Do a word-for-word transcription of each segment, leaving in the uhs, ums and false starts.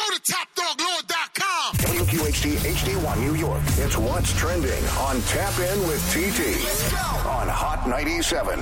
to top dog lord dot com. W Q H T H D one New York. It's What's Trending on Tap In with T T. Let's go. On Hot ninety-seven.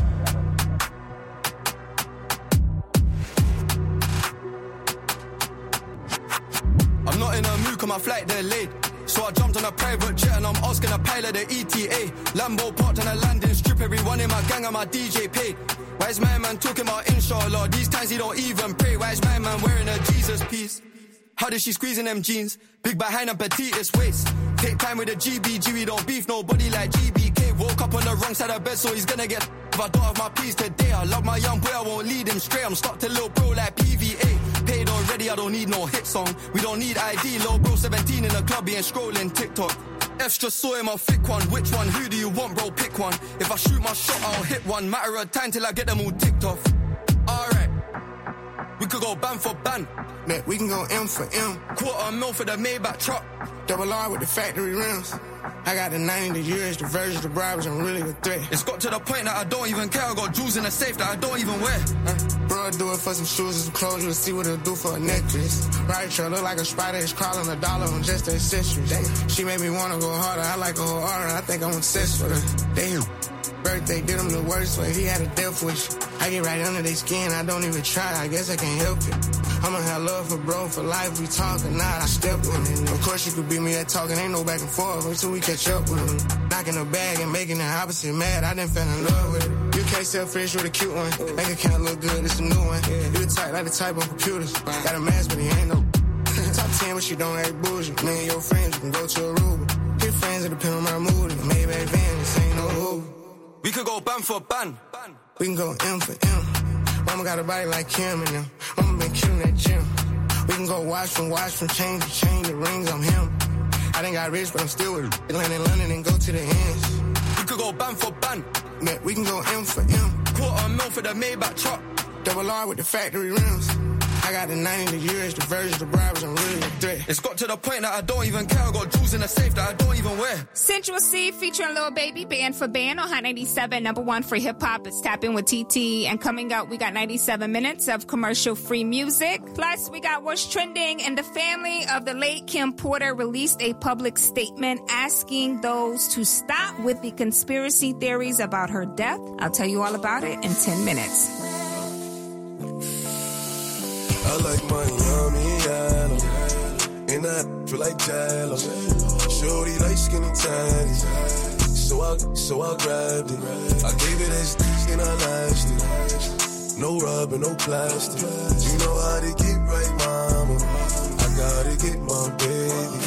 I'm not in a mood cause my flight delayed. So I jumped on a private jet and I'm asking a pilot the E T A. Lambo parked on a landing strip, everyone in my gang and my D J paid. Why is my man talking about inshallah? These times he don't even pray. Why is my man wearing a Jesus piece? How did she squeeze in them jeans? Big behind and petite waist. Take time with the G B G, we don't beef nobody like G B K. Woke up on the wrong side of bed, so he's gonna get if I don't have my peace today. I love my young boy, I won't lead him straight. I'm stuck to little bro like P V A. Paid already, I don't need no hit song. We don't need I D, little bro seventeen in the club, he ain't scrolling TikTok. Extra saw him, I'll flick one. Which one? Who do you want, bro? Pick one. If I shoot my shot, I'll hit one. Matter of time till I get them all ticked off. Alright, we could go ban for ban. Man, we can go M for M. Quarter mil for the Maybach truck. Double R with the factory rims. I got the ninety, the years, the versions, the bribes, I'm really a threat. It's got to the point that I don't even care. I got jewels in the safe that I don't even wear. Uh, bro, I do it for some shoes and some clothes. You'll see what it'll do for a necklace. Right, sure, look like a spider. It's crawling a dollar on just the accessories. Damn. She made me want to go harder. I like her whole aura. I think I'm obsessed with her. Damn. Birthday did him the worst way. He had a death wish. I get right under their skin. I don't even try. I guess I can't help it. I'ma have love for bro for life. We talk or not. I step with him. Of course you could beat me at talking. Ain't no back and forth until we catch up with him. Knocking the bag and making the opposite mad. I done fell in love with it. You can't sell fish with a cute one. Make account look good. It's a new one. You the type like the type on computers. Got a mask, but he ain't no. Top ten, but she don't act bougie. Me and your friends, you can go to Aruba. Hit friends, it depend on my mood. Maybach van, this ain't no Uber. We could go ban for ban. We can go M for M. Mama got a body like Kim and them. Mama been killing that gym. We can go watch from watch from chain to chain. The rings, I'm him. I done got rich, but I'm still with it. Land in London and go to the ends. We could go ban for ban. Man, we can go M for M. Quarter mil for the Maybach truck. Double R with the factory rims. I got the ninety, the years, the versions, the bribes, I'm really a threat. It's got to the point that I don't even care. I got jewels in the safe that I don't even wear. Central C featuring Lil Baby, Band for Band on Hot ninety-seven, number one for hip hop. It's Tap In with T T. And coming up, we got ninety-seven minutes of commercial-free music. Plus, we got What's Trending, and the family of the late Kim Porter released a public statement asking those to stop with the conspiracy theories about her death. I'll tell you all about it in ten minutes. I like my yummy yellow, and I feel like jello. Shorty like skinny tiny, so I, so I grabbed it. I gave it as and I lashed it. No rubber, no plastic. You know how to get right, mama. I gotta get my baby.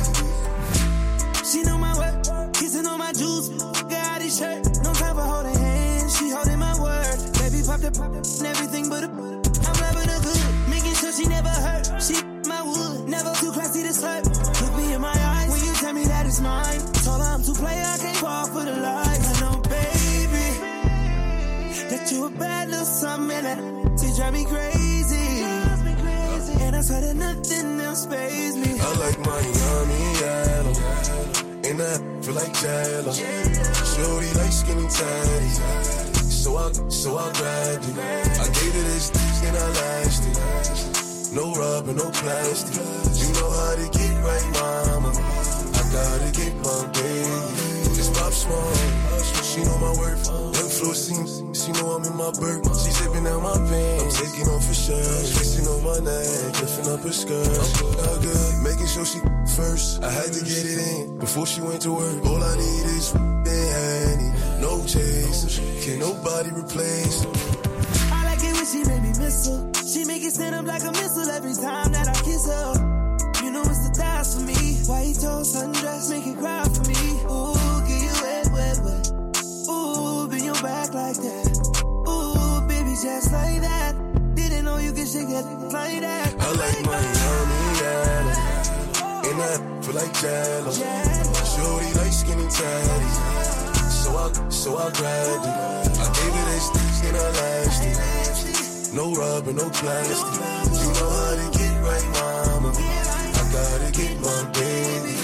She know my work, kissing on my juice. Got his shirt, no time for holding hands. She holding my word. Baby popped up, and everything but a. I'm loving her good. So she never hurt, she my wood, never too classy to slurp. Look me in my eyes, when you tell me that it's mine. Told her I'm too play, I can't fall for the lies. I know, baby, that you a bad little something, and that she drive me crazy. And I swear that nothing else pays me. I like my yummy yellow, and I feel like jello. Shorty like skinny tiny, so I, so I grabbed it. I gave it as and I lashed it. No rubber, no plastic. You know how to get right, mama. I gotta get my baby. It's Pop Smoke. She know my worth. Young flow seems. She know I'm in my bird. She zipping out my pants. I'm taking off her shirt. Kissing on my neck. Lifting up her skirt. I'm all good. Making sure she first. I had to get it in before she went to work. All I need is and honey. No chase. Can nobody replace. I like it when she make me miss her. She make it stand up like a missile every time that I kiss her. You know it's the thighs for me. White toast, sundress, make it cry for me. Ooh, get you wet, wet, wet. Ooh, bend your back like that. Ooh, baby, just like that. Didn't know you could shake that like that. I like my yummy yellow, and I feel like jello. Shorty like skinny tiny, so I, so I grabbed it. I gave it as and I lashed it. No rubber, no plastic. You know how to get right, mama. I gotta get my baby.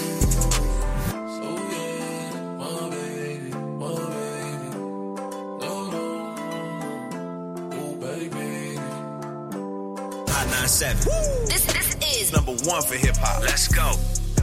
So yeah, my baby, my baby. No, no, oh baby. Hot ninety-seven. This, this is one for hip hop. Let's go.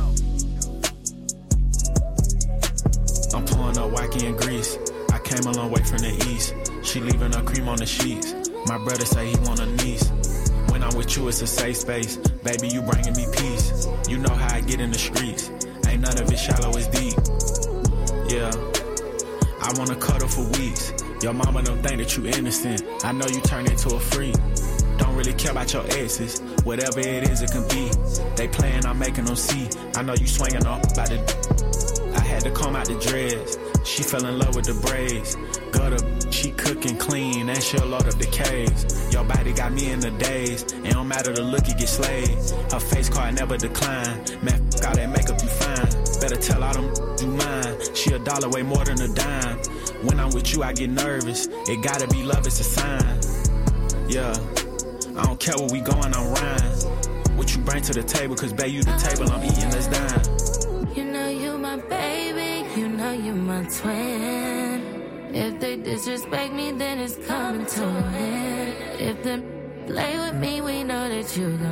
I'm pulling up wacky in Greece. I came a long way from the east. She leaving her cream on the sheets. My brother say he want a niece. When I'm with you, it's a safe space. Baby, you bringing me peace. You know how I get in the streets. Ain't none of it shallow, it's deep. Yeah, I wanna cuddle for weeks. Your mama don't think that you innocent. I know you turn into a freak. Don't really care about your exes. Whatever it is, it can be. They playing, I'm making them see. I know you swinging off by the... I had to comb out the dreads. She fell in love with the braids. Gutter, she cooking clean and she'll load up the caves. Your body got me in the daze. It don't matter the look, you get slayed. Her face card never decline. Man, f*** all that makeup, you fine. Better tell all them you mine. She a dollar way more than a dime. When I'm with you, I get nervous. It gotta be love, it's a sign. Yeah, I don't care where we going, I'm rhyme. What you bring to the table, cause babe, you the table, I'm eating, let's dine. You know you my baby, you know you my twin. If they disrespect me, then it's coming to an end. If they play with me, we know that you gon'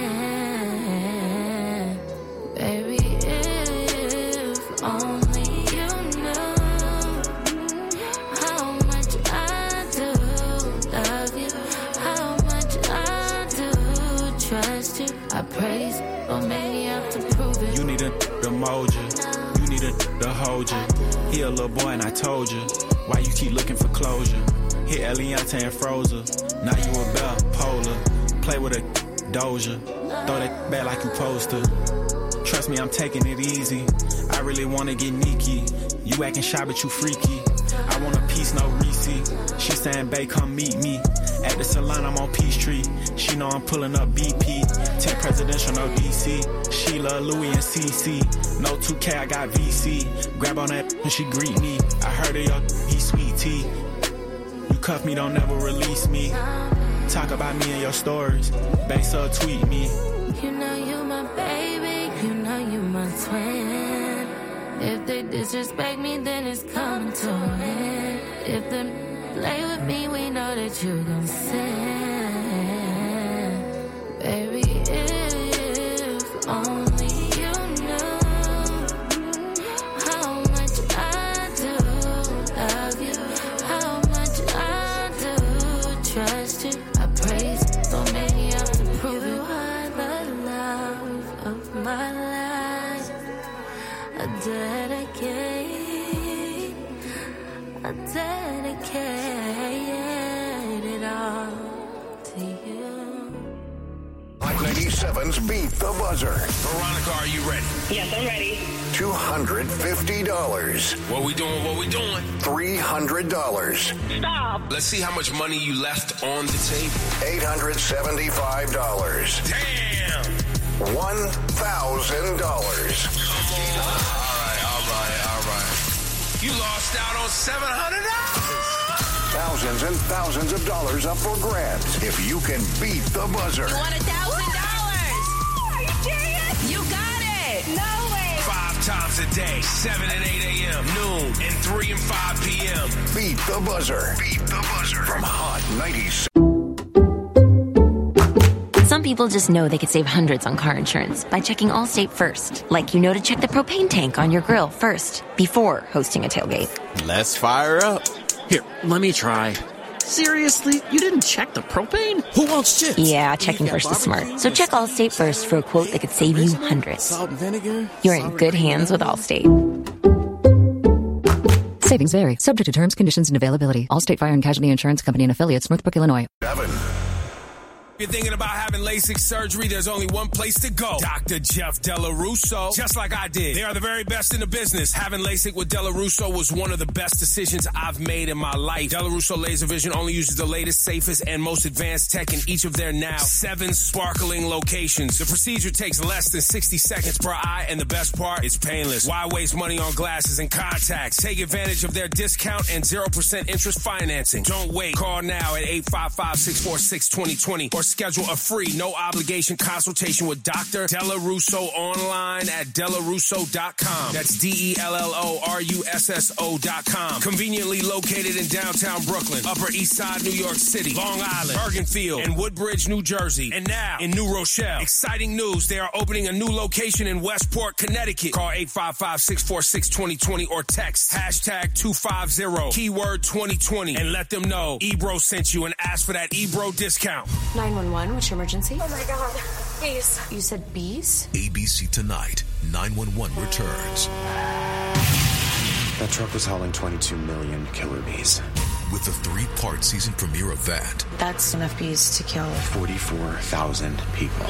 stand. Baby, if only you knew how much I do love you, how much I do trust you. I praise, but maybe I have to prove it. You need a to mold you, you need a to hold you. He a little boy and I told you. Why you keep looking for closure? Hit Eliante and Frozer. Now you a bell, polar. Play with a doja. Throw that back like you supposed to. Trust me, I'm taking it easy. I really wanna get sneaky. You acting shy, but you freaky. I want a piece, no receipt. She saying, babe, come meet me. At the salon, I'm on Peachtree. She know I'm pulling up B P. ten presidential, no D C. Sheila, Louis, and C C. No two K, I got V C. Grab on that when she greet me. I heard of your he sweet tea. You cuff me, don't never release me. Talk about me in your stories. Babe, so tweet me. You know you my baby, you know you my twin. If they disrespect me, then it's coming to an end. If they play with me, we know that you gon' stand. Baby, if only you knew how much I do love you, how much I do trust you. I praise, so maybe I have to prove you are the love of my life. I dedicate, I dedicate it all to you. Hot ninety-seven's Beat the Buzzer. Veronica, are you ready? Yes, I'm ready. two hundred fifty dollars. What we doing, what we doing? three hundred dollars. Stop. Let's see how much money you left on the table. eight hundred seventy-five dollars. Damn! one thousand dollars. All right, all right, all right. You lost out on seven hundred dollars. Thousands and thousands of dollars up for grabs if you can beat the buzzer. You want a thousand dollars? Are you serious? You got it. No way. Five times a day, seven and eight a.m., noon, and three and five p.m. Beat the buzzer. Beat the buzzer. From Hot ninety-seven. Some people just know they could save hundreds on car insurance by checking Allstate first. Like you know to check the propane tank on your grill first before hosting a tailgate. Let's fire up. Here, let me try. Seriously? You didn't check the propane? Who wants chips? Yeah, checking first is smart. So check Allstate first for a quote that could save you hundreds. Salt and vinegar? You're in good hands with Allstate. Savings vary. Subject to terms, conditions, and availability. Allstate Fire and Casualty Insurance Company and Affiliates, Northbrook, Illinois. Seven. If you're thinking about having LASIK surgery, there's only one place to go. Doctor Jeff Della Russo. Just like I did. They are the very best in the business. Having LASIK with Della Russo was one of the best decisions I've made in my life. Della Russo Laser Vision only uses the latest, safest, and most advanced tech in each of their now seven sparkling locations. The procedure takes less than sixty seconds per eye, and the best part, it's painless. Why waste money on glasses and contacts? Take advantage of their discount and zero percent interest financing. Don't wait. Call now at eight five five, six four six, two zero two zero or Schedule a free, no obligation consultation with Doctor Della Russo online at della russo dot com. That's D E L L O R U S S O dot com. Conveniently located in downtown Brooklyn, Upper East Side, New York City, Long Island, Bergenfield, and Woodbridge, New Jersey. And now in New Rochelle. Exciting news. They are opening a new location in Westport, Connecticut. Call eight five five, six four six, two zero two zero or text hashtag two five zero, keyword twenty twenty, and let them know Ebro sent you and ask for that Ebro discount. nine one one, what's your emergency? Oh my God, bees. You said bees? A B C Tonight, nine one one returns. That truck was hauling twenty-two million killer bees. With the three-part season premiere of that. That's enough bees to kill forty-four thousand people.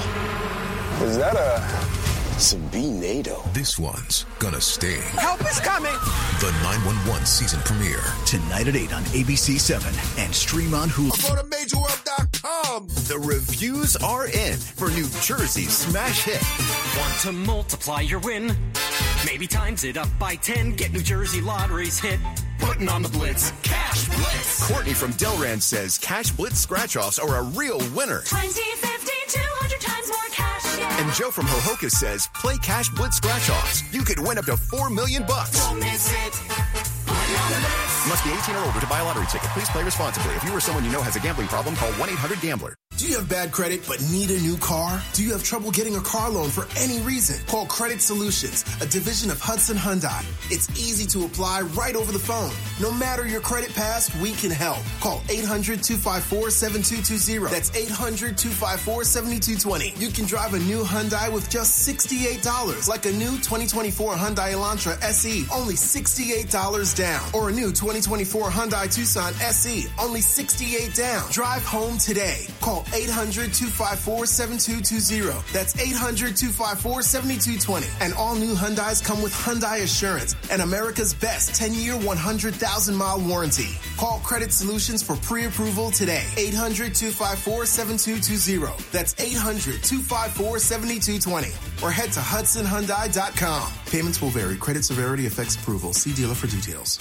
Is that a... It's a bee-nado. This one's gonna sting. Help is coming! The nine one one season premiere. Tonight at eight on A B C seven and stream on Hulu. Go to major world dot com. The reviews are in for New Jersey's smash hit. Want to multiply your win? Maybe times it up by ten. Get New Jersey Lottery's hit. Putting on the blitz. Cash Blitz. Courtney from Delran says Cash Blitz scratch-offs are a real winner. twenty, fifty, two hundred times more cash, yeah. And Joe from Hohokus says play Cash Blitz scratch-offs. You could win up to four million bucks. Don't miss it. Must be eighteen or older to buy a lottery ticket. Please play responsibly. If you or someone you know has a gambling problem, call one eight hundred gambler. Do you have bad credit but need a new car? Do you have trouble getting a car loan for any reason? Call Credit Solutions, a division of Hudson Hyundai. It's easy to apply right over the phone. No matter your credit past, we can help. Call eight hundred, two five four, seven two two zero. That's eight hundred, two five four, seven two two zero. You can drive a new Hyundai with just sixty-eight dollars, like a new twenty twenty-four Hyundai Elantra S E, only sixty-eight dollars down. Or a new twenty twenty-four Hyundai Tucson S E, only sixty-eight dollars down. Drive home today. Call eight hundred, two five four, seven two two zero. That's eight hundred, two five four, seven two two zero. And all new Hyundais come with Hyundai Assurance and America's best ten-year, one hundred thousand mile warranty. Call Credit Solutions for pre-approval today. eight hundred, two five four, seven two two zero. That's eight hundred, two five four, seven two two zero. Or head to hudson hyundai dot com. Payments will vary. Credit severity affects approval. See dealer for details.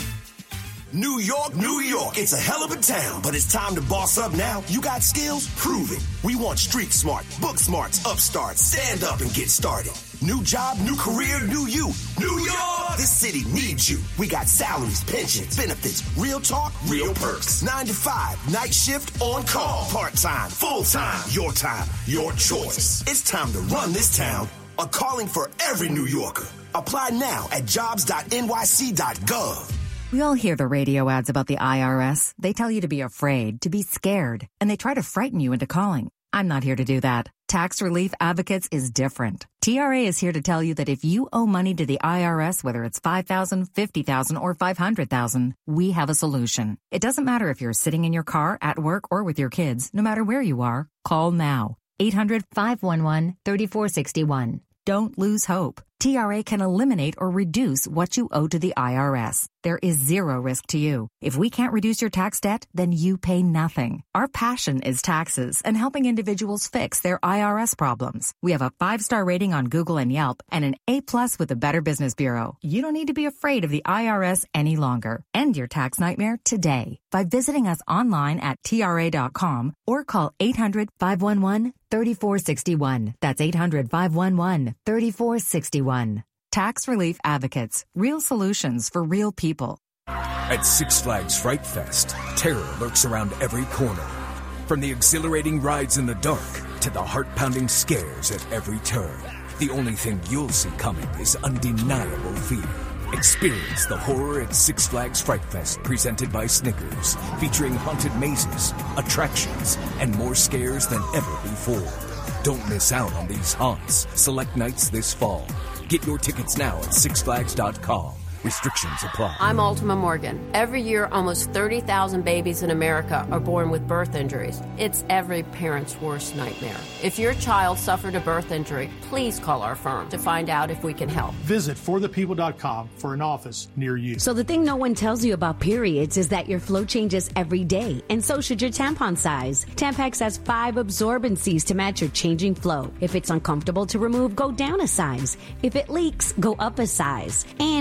New York, New York, it's a hell of a town, but it's time to boss up now. You got skills? Prove it. We want street smart, book smarts, upstarts, stand up and get started. New job, new career, new you. New York! This city needs you. We got salaries, pensions, benefits, real talk, real perks. Nine to five, night shift, on call, part-time, full-time, your time, your choice. It's time to run this town. A calling for every New Yorker. Apply now at jobs dot n y c dot gov. We all hear the radio ads about the I R S. They tell you to be afraid, to be scared, and they try to frighten you into calling. I'm not here to do that. Tax Relief Advocates is different. T R A is here to tell you that if you owe money to the I R S, whether it's five thousand dollars, fifty thousand dollars, or five hundred thousand dollars, we have a solution. It doesn't matter if you're sitting in your car, at work, or with your kids. No matter where you are, call now. eight hundred, five one one, three four six one. Don't lose hope. T R A can eliminate or reduce what you owe to the I R S. There is zero risk to you. If we can't reduce your tax debt, then you pay nothing. Our passion is taxes and helping individuals fix their I R S problems. We have a five-star rating on Google and Yelp and an A-plus with the Better Business Bureau. You don't need to be afraid of the I R S any longer. End your tax nightmare today by visiting us online at T R A dot com or call eight hundred, five one one, three four six one. That's eight hundred, five one one, three four six one. Tax Relief Advocates. Real solutions for real people. At Six Flags Fright Fest, terror lurks around every corner. From the exhilarating rides in the dark to the heart-pounding scares at every turn, the only thing you'll see coming is undeniable fear. Experience the horror at Six Flags Fright Fest, presented by Snickers, featuring haunted mazes, attractions, and more scares than ever before. Don't miss out on these haunts. Select nights this fall. Get your tickets now at six flags dot com. Restrictions apply. I'm Ultima Morgan. Every year, almost thirty thousand babies in America are born with birth injuries. It's every parent's worst nightmare. If your child suffered a birth injury, please call our firm to find out if we can help. Visit for the people dot com for an office near you. So the thing no one tells you about periods is that your flow changes every day, and so should your tampon size. Tampax has five absorbencies to match your changing flow. If it's uncomfortable to remove, go down a size. If it leaks, go up a size. And only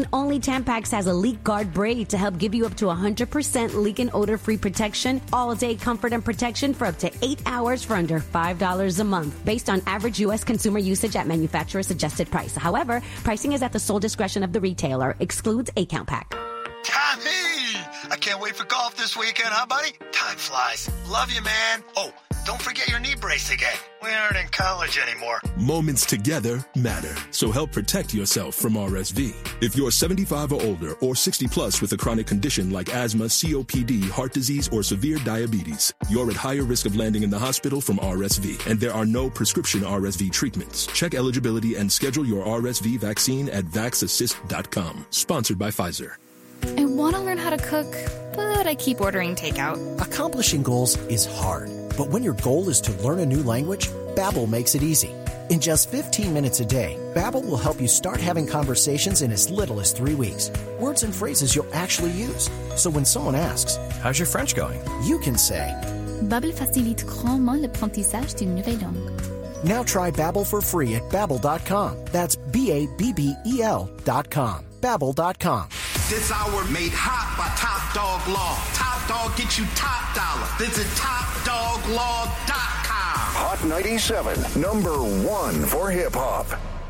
Tampax has a leak guard braid to help give you up to one hundred percent leak and odor-free protection, all-day comfort and protection for up to eight hours for under five dollars a month, based on average U S consumer usage at manufacturer suggested price. However, pricing is at the sole discretion of the retailer. Excludes eight-count pack. Tommy! I can't wait for golf this weekend, huh, buddy? Time flies. Love you, man. Oh, don't forget your knee brace again. We aren't in college anymore. Moments together matter, so help protect yourself from R S V. If you're seventy-five or older or sixty plus with a chronic condition like asthma, C O P D, heart disease, or severe diabetes, you're at higher risk of landing in the hospital from R S V, and there are no prescription R S V treatments. Check eligibility and schedule your R S V vaccine at vax assist dot com. Sponsored by Pfizer. I want to learn how to cook, but I keep ordering takeout. Accomplishing goals is hard, but when your goal is to learn a new language, Babbel makes it easy. In just fifteen minutes a day, Babbel will help you start having conversations in as little as three weeks. Words and phrases you'll actually use. So when someone asks, "How's your French going?" you can say, Babbel facilite grandement l'apprentissage d'une nouvelle langue. Now try Babbel for free at babbel dot com. That's B A B B E L dot com. Babbel dot com. This hour made hot by Top Dog Law. Top Dog gets you top dollar. Visit top dog law dot com. Hot ninety-seven, number one for hip hop.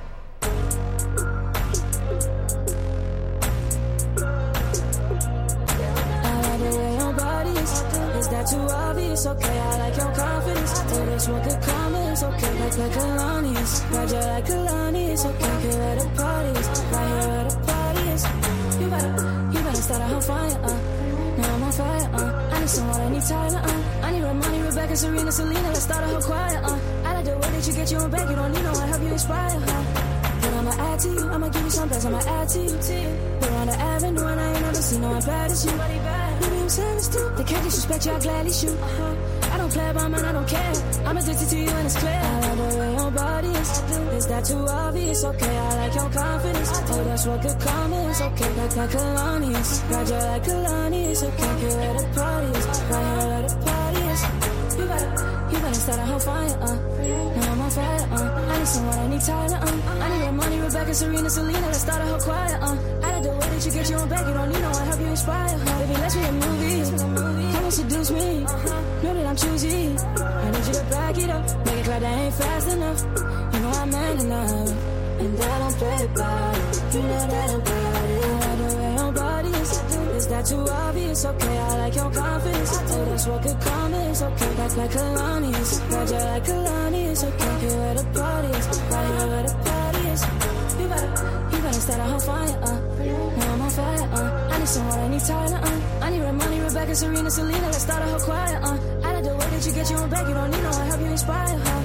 Is that too obvious? Okay, I like your confidence. Tell us what could come is okay, like like Kalani's. Roger like Kalani's. Okay, here at the parties. Right here at the parties. You better, you better start a whole fire, uh. Now I'm on fire, uh. I need someone, I need Tyler, uh. I need Romani, Rebecca, Serena, Selena. Let's start a whole choir, uh. I like the way that you get your own back. You don't need no one, help you inspire, huh? But I'ma add to you, I'ma give you some best, I'ma add to you, too. We're on the avenue and I ain't never seen no one bad as you. Maybe I'm savage too. They can't disrespect you, I'll gladly shoot. Uh-huh. I don't play about mine, I don't care. I'm addicted to you and it's clear. I like the way your body is. Is that too obvious? Okay, I like your confidence. Oh, that's what could come is. Okay, like like Kalani's. Roger like Kalani's. Okay, here at the parties. Right here at the parties. You better, you better start a whole fire, uh. Now I'm on fire, uh. I need someone, I need Tyler, uh. I need Romani, Rebecca, Serena, Selena. Let's start a whole choir, uh. I like the way that you get your own back. You don't need no one, help you inspire, huh? Baby, let's be a movie. Come and seduce me. Know that I'm choosy. I need you to back it up. Make it clear that I ain't fast enough. You know I'm man enough. And I don't play about it. You know that I'm about it. I like the way your body is. Is that too obvious? Okay, I like your confidence. Oh, that's what could come is. Okay, like like Kalani's. Roger like Kalani's. Okay, here at the parties. Right here at the parties. You better, you better start a whole fire, uh. Now I'm on fire, uh. I need someone, I need Tyler, uh. I need Romani, Rebecca, Serena, Selena. Let's start a whole choir, uh. I like the way that you get your own back. You don't need no one, help you inspire, huh?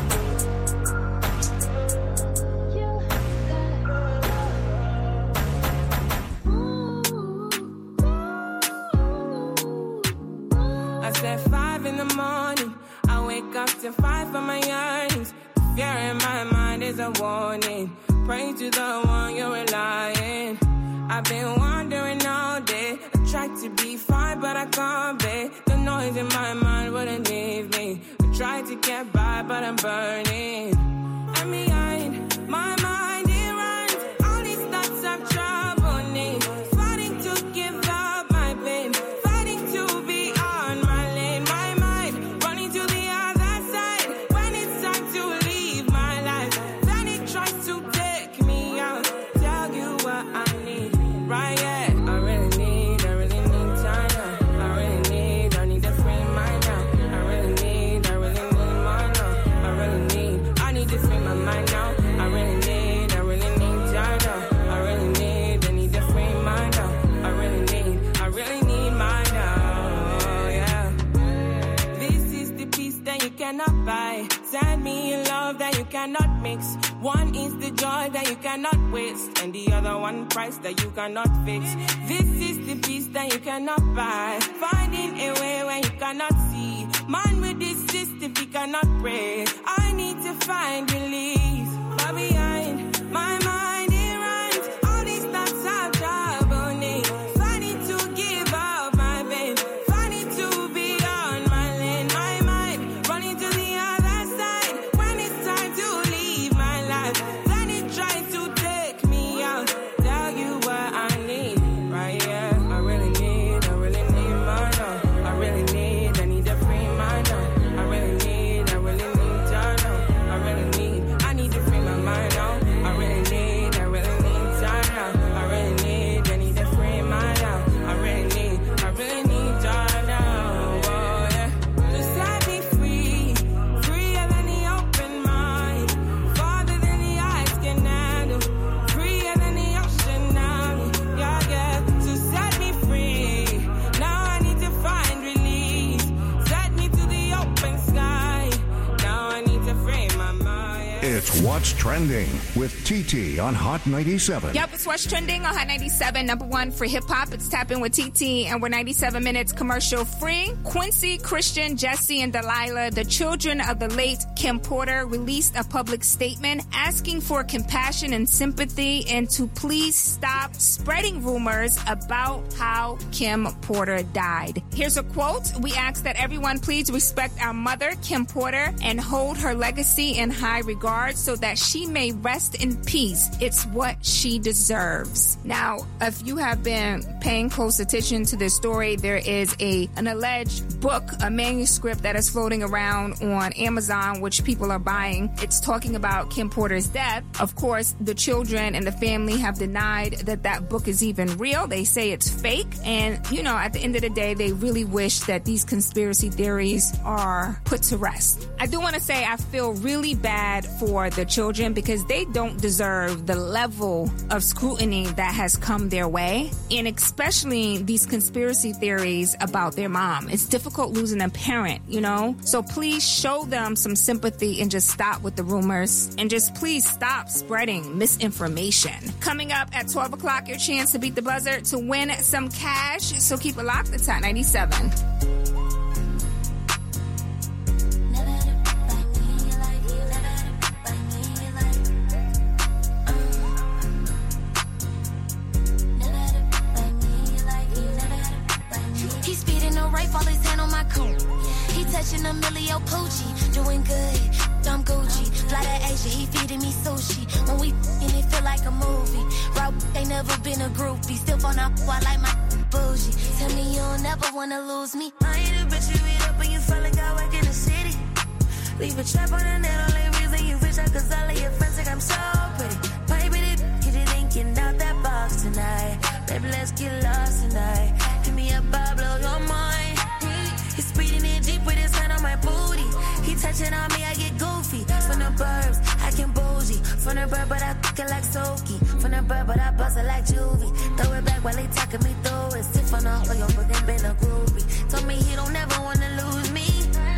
I said five in the morning. I wake up to fight for my yearnings. Fear in my mind is a warning. Pray to the one you're relying. I've been wandering all day. I tried to be fine, but I can't be. The noise in my mind wouldn't leave me. I tried to get by, but I'm burning. I'm behind my mind, it runs. All these thoughts have troubled me. Fighting to give up my pain. Fighting to be on my lane. My mind running to the other side. When it's time to leave my life, then it tries to take me out. Tell you what I need. Right, yeah, I really need, I really need time now. I really need, I need a free mind now. I really need, I really need mine now. I really need, I need to free my mind now. I really need, I really need time now. I really need, I need to free mind now. I really need, I really need mine now, yeah. This is the peace that you cannot buy. Send me a love that you cannot mix. One is the joy that you cannot waste, and the other one price that you cannot fix. This is the peace that you cannot buy. Finding a way where you cannot see. Man with this system, he cannot pray. I need to find release. But behind my mind, it runs. All these thoughts have troubled me. Fighting to give up my pain. Fighting to be on my lane. My mind running to the other side. When it's time to leave my life, then it tries to take me out. Tell you what I need. Trending with T T on Hot ninety-seven. Yep, it's what's trending on Hot ninety-seven. Number one for hip hop. It's Tap In with T T, and we're ninety-seven minutes commercial free. Quincy, Christian, Jesse, and Delilah, the children of the late Kim Porter, released a public statement asking for compassion and sympathy and to please stop spreading rumors about how Kim Porter died. Here's a quote. We ask that everyone please respect our mother, Kim Porter, and hold her legacy in high regard so that she may rest in peace. It's what she deserves. Now, if you have been paying close attention to this story, there is a an alleged book, a manuscript that is floating around on Amazon, which people are buying. It's talking about Kim Porter's death. Of course, the children and the family have denied that that book is even real. They say it's fake. And, you know, at the end of the day, they really wish that these conspiracy theories are put to rest. I do want to say I feel really bad for the children because they don't deserve the level of scrutiny that has come their way, and especially these conspiracy theories about their mom. It's difficult losing a parent, you know? So please show them some sympathy and just stop with the rumors, and just please stop spreading misinformation. Coming up at twelve o'clock, your chance to beat the buzzer to win some cash. So keep it locked. It's Hot ninety-seven. Touching a millio poochie, doing good, I'm Gucci. Fly to Asia, he feeding me sushi. When we f***ing, it feel like a movie. Rob, they never been a groupie. Still phone up, I like my bougie. Tell me you'll never wanna lose me. I ain't a bitch, you eat up and you feel like I work in the city. Leave a trap on the net, only reason you wish I could all of your friends think I'm so pretty. Baby, get it thinking out that box tonight. Baby, let's get lost tonight. Give me a bar, blow your mind. He's speeding in deep with his hand on my booty. He touching on me, I get goofy. From the burbs, I can bougie. From the bird, but I fuck it like Soaky. From the bird, but I bust it like Juvie. Throw it back while they talking me through it. Sit on the hoe, your fucking been a groupie. Told me he don't ever wanna lose me.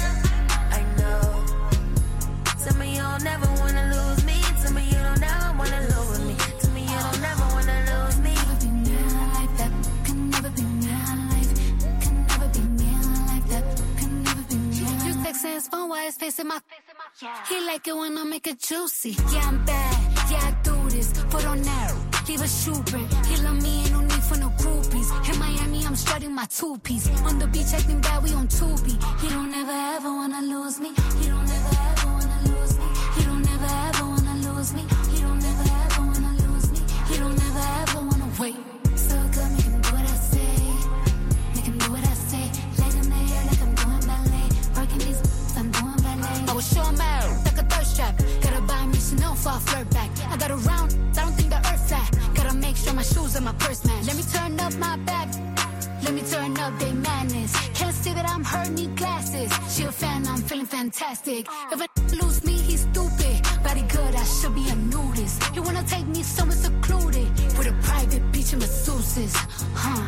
I know. Tell me you don't never wanna lose me. Tell me you don't never wanna lose me. Tell me you don't never wanna lose me. Never be me like that. Can never be me like. Can never be me like that. Can never be me. You texting his phone while his face in my. He like it when I make it juicy. Yeah, I'm bad. Yeah, I do this. Put on that. Leave a shoe print. He love me, ain't no need for no groupies. In Miami, I'm strutting my two-piece. On the beach, acting bad, we on Tubi. He don't ever ever wanna lose me. He don't ever ever wanna lose me. He don't ever ever wanna lose me. He don't ever ever wanna lose me. He don't ever ever wanna wait. So good, make him do what I say. Make him do what I say. Leg in the air like I'm doing ballet. Working these, I'm doing ballet. I was sure I'm out, like a thirst trap. Gotta buy me Chanel for a flirt back. I got around, I don't think the earth flat. Gotta make sure my shoes and my purse match. Let me turn up my back. Let me turn up they madness. Can't see that I'm hurt, need glasses. She a fan, I'm feeling fantastic. If I lose me, he's stupid. Body good, I should be a nudist. You wanna take me somewhere secluded with a private beach and masseuses, huh?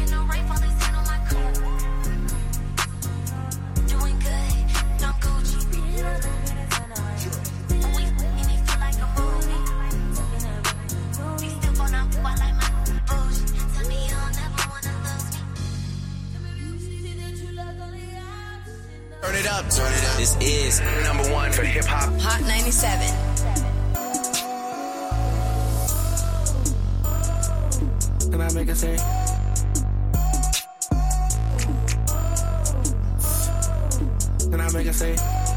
Doing good, I'm Gucci. Turn it up, turn it up. This is number one for hip hop. Hot ninety-seven. Can I make a say? Can I make a say?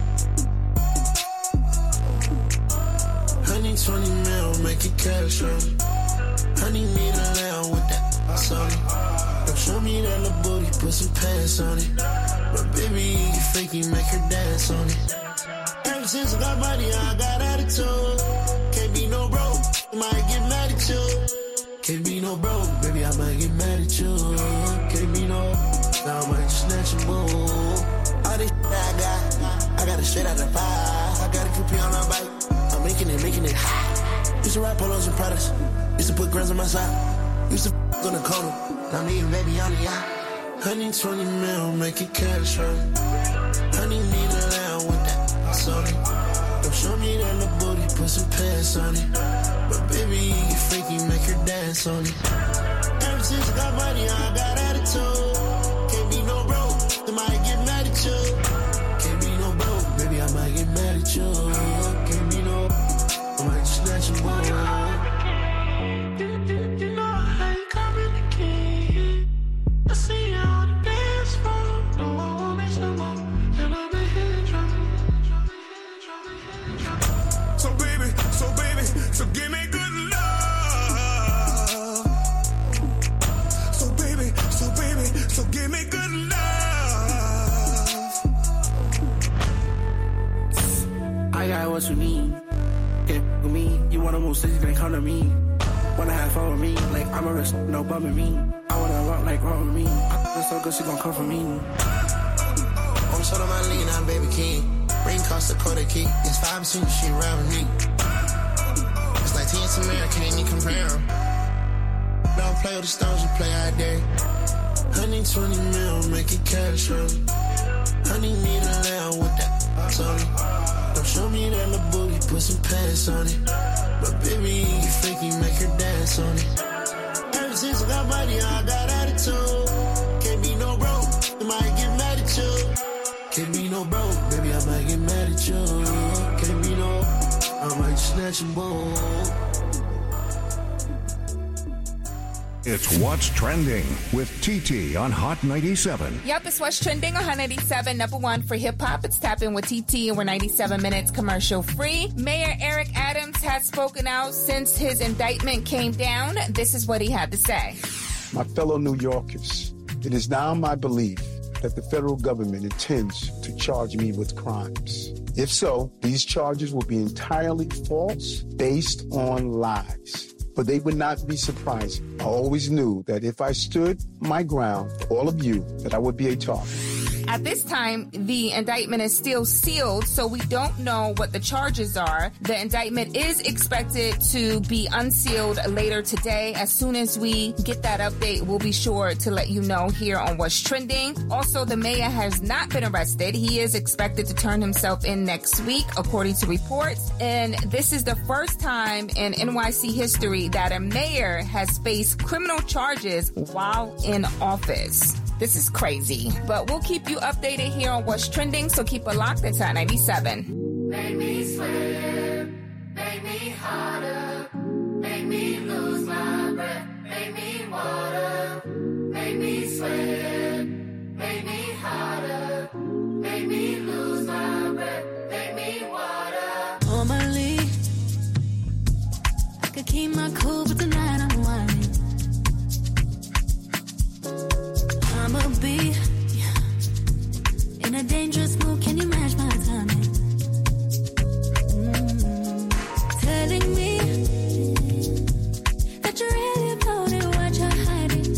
Honey, twenty mil, make it cash on. Honey, need a lamb with that sauce. Don't show me that little booty, put some pants on it. But baby, you fake, you make her dance on it. Ever since I got money, I got attitude. Can't be no broke, might get mad at you. Can't be no broke, baby, I might get mad at you. Can't be no, now I might just snatch your boo. All this shit I got, I got it straight out the pie. I got a coupé on my bike, I'm making it, making it hot. Used to ride polos and products, used to put grams on my side. Used to f*** on the corner, now me and baby on the yacht. Honey, twenty mil, make it cash right. Honey, need a lamb with that sauce. Don't show me that little booty, put some pants on it. But baby, you get freaky, make her dance on it. Ever since I got money, I got attitude. Can't be no broke, I might get mad at you. Can't be no broke, baby, I might get mad at you. Can't be no, I might snatch your ball. So give me good love. So baby, so baby, so give me good love. I got what you need. Get with me. You wanna move cities, then come to me. Wanna have fun with me, like I'm a risk, no bumming me. I wanna rock like rock with me. I feel so good, she gon' come for me. I'm short on my lean, I'm baby king. Ring cost a quarter key. It's five percent, she around with me. Like T S America, can't even compare them. Don't play with the stones, you play out there. Honey, twenty mil, make it cash on me. Honey, need a lamb with that Tony. Don't show me that little booty, put some pants on it. But baby, you freaky, make her dance on it. Ever since I got money, I got attitude. Can't be no broke, I might get mad at you. Can't be no broke, baby, I might get mad at you. Can't be no, I might snatch a ball. It's What's Trending with T T on Hot ninety-seven. Yep, it's What's Trending on Hot ninety-seven. Number one for hip-hop. It's Tapping with T T, and we're ninety-seven minutes commercial free. Mayor Eric Adams has spoken out since his indictment came down. This is what he had to say. My fellow New Yorkers, it is now my belief that the federal government intends to charge me with crimes. If so, these charges will be entirely false, based on lies. But they would not be surprising. I always knew that if I stood my ground, all of you, that I would be a target. At this time, the indictment is still sealed, so we don't know what the charges are. The indictment is expected to be unsealed later today. As soon as we get that update, we'll be sure to let you know here on What's Trending. Also, the mayor has not been arrested. He is expected to turn himself in next week, according to reports. And this is the first time in N Y C history that a mayor has faced criminal charges while in office. This is crazy. But we'll keep you updated here on What's Trending, so keep it locked. It's Hot ninety-seven. Make me sweat, make me harder, make me lose my breath, make me water, make me sweat, make me harder, make me lose my breath, make me water. Normally, I could keep my cool, but tonight I'm whining. I'ma be in a dangerous mood. Can you match my timing? Mm-hmm. Telling me that you really about it, what you're hiding.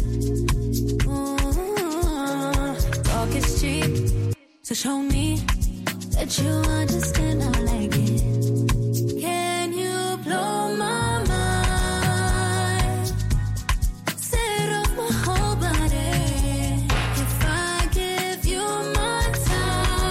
Mm-hmm. Talk is cheap, so show me that you understand. I like it. Can you blow my mind? Set off my whole body. If I give you my time,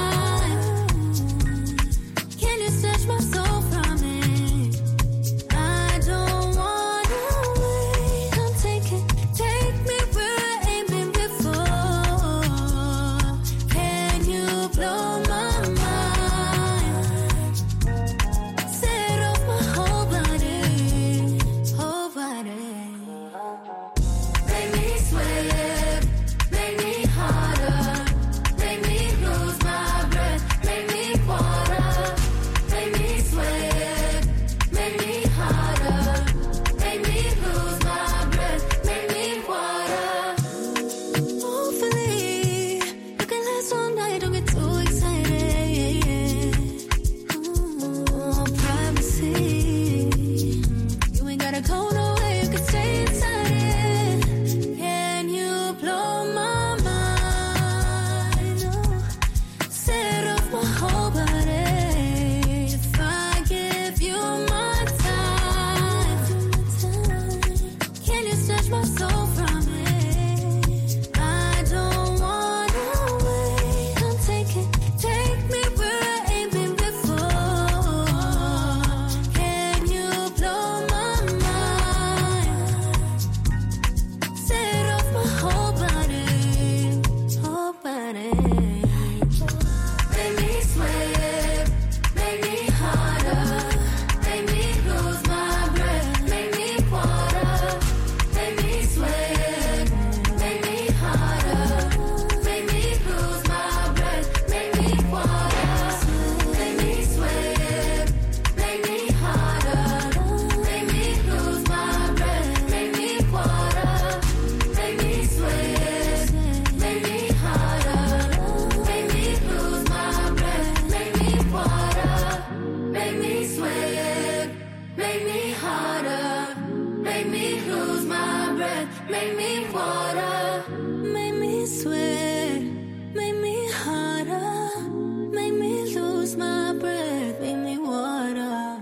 make me water, make me sweat, make me harder, make me lose my breath, make me water.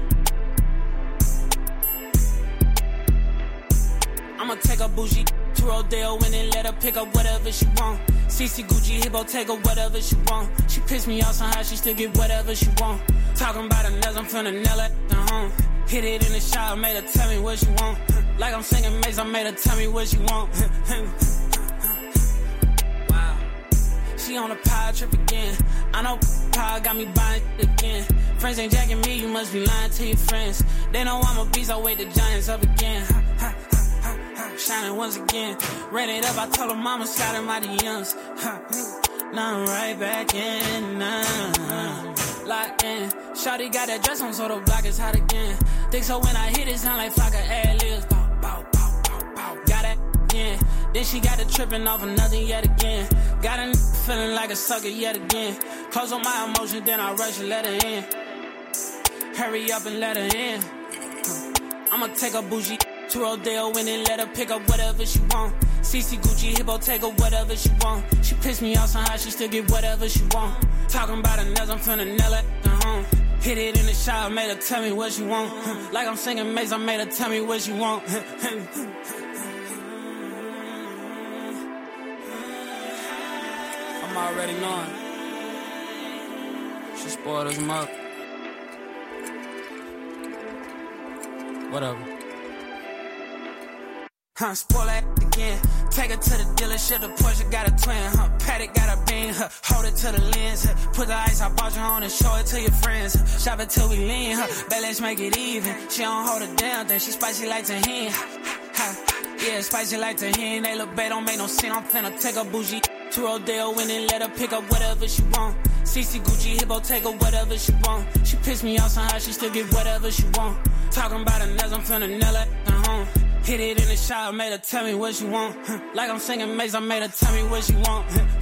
I'ma take a bougie to Rodeo and then let her pick up whatever she want. C C Gucci, Hippo, take her whatever she want. She pissed me off somehow, she still get whatever she want. Talking about her nails, I'm finna nail it at home. Hit it in the shower, made her tell me what she want. Like I'm singing Maze, I made her tell me what she want. Wow. She on a power trip again. I know power got me buying again. Friends ain't jacking me, you must be lying to your friends. They know I'm a beast, I wake the giants up again. Shining once again. Ran it up, I told her mama slide in my D Ms. Now I'm right back in. Nah. Locked in. Shawty got that dress on so the block is hot again. Think so when I hit it sound like Flocka ad-libs. Bow, bow, bow, bow, bow. Got that again. Then she got it tripping off of nothing yet again. Got a feeling like a sucker yet again. Close on my emotion, then I rush and let her in. Hurry up and let her in. I'ma take a bougie to Rodeo and then let her pick up whatever she want. C C Gucci, Hippo, take her whatever she want. She pissed me off somehow, she still get whatever she want. Talking about her nails, I'm finna nail it at home. Hit it in the shower, made her tell me what she want. Like I'm singing Maze, I made her tell me what she want. I'm already knowing. She spoiled us up. Whatever. Huh, spoil that again. Take her to the dealership, the Porsche got a twin, huh? Paddock got a bean, huh? Hold it to the lens, huh? Put the ice I bought you on and show it to your friends, huh? Shop it till we lean, huh? Bet let's make it even. She don't hold it down, think she spicy like tahini, ha, ha. Yeah, spicy like tahini. They look bad, don't make no sense. I'm finna take a bougie to Rodeo and then let her pick up whatever she want. C C Gucci, Hippo, take her whatever she want. She pissed me off somehow, she still get whatever she want. Talking about her nails, I'm finna nail it at home. Hit it in the shower, made her tell me what she want. Like I'm singing Maze, I made her tell me what she want.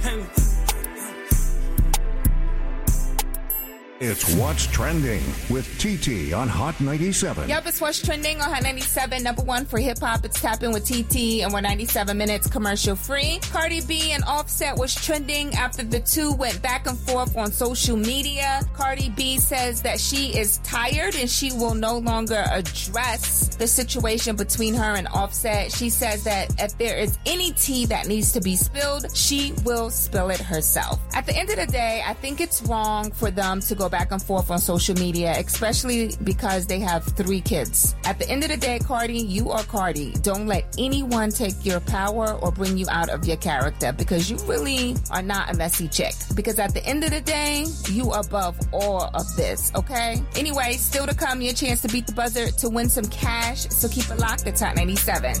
It's What's Trending with T T on Hot ninety-seven. Yep, it's What's Trending on Hot ninety-seven. Number one for hip-hop, it's Tapping with T T, and we're ninety-seven minutes commercial free. Cardi B and Offset was trending after the two went back and forth on social media. Cardi B says that she is tired and she will no longer address the situation between her and Offset. She says that if there is any tea that needs to be spilled, she will spill it herself. At the end of the day, I think it's wrong for them to go back and forth on social media, especially because they have three kids. At the end of the day, Cardi, you are Cardi. Don't let anyone take your power or bring you out of your character, because you really are not a messy chick. Because at the end of the day, you are above all of this, okay? Anyway, still to come, your chance to beat the buzzer to win some cash, so keep it locked at Top ninety-seven.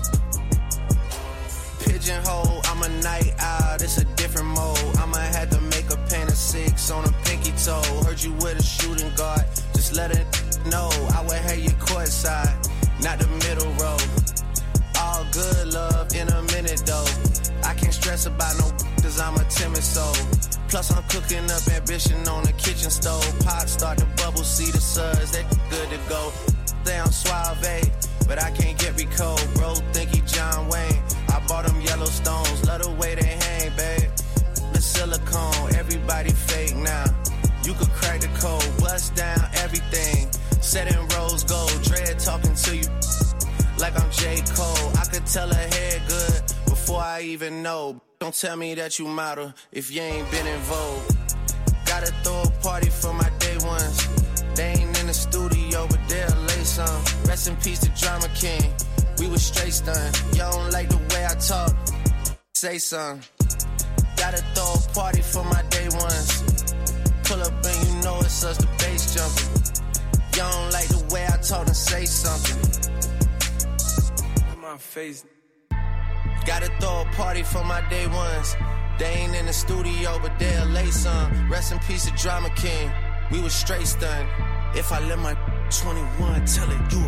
Pigeonhole, I'm a night owl, it's a different mode. I'ma have to make a pain of six on a pinky toe. Heard you with a shooting guard, just let it know. I would have you courtside, not the middle row. All good love in a minute though. I can't stress about no cause I'm a timid soul. Plus I'm cooking up ambition on the kitchen stove. Pot start to bubble, see the suds, they good to go. They I'm suave, but I can't get me cold, bro. Think he John Wayne. I bought them yellow stones, love the way they hang, babe. The silicone, everybody fake now. You could crack the code, bust down everything. Set in rose gold, dread talking to you like I'm J. Cole. I could tell her head good before I even know. Don't tell me that you model if you ain't been in vogue. Gotta throw a party for my day ones. They ain't in the studio, but they'll lay some. Rest in peace to Drama King. We was straight stunned. Y'all don't like the way I talk. Say something. Gotta throw a party for my day ones. Pull up and you know it's us, the bass jumping. Y'all don't like the way I talk, and say something. My face. Gotta throw a party for my day ones. They ain't in the studio, but they'll lay some. Rest in peace to Drama King. We was straight stunned. If I let my twenty-one tell it, you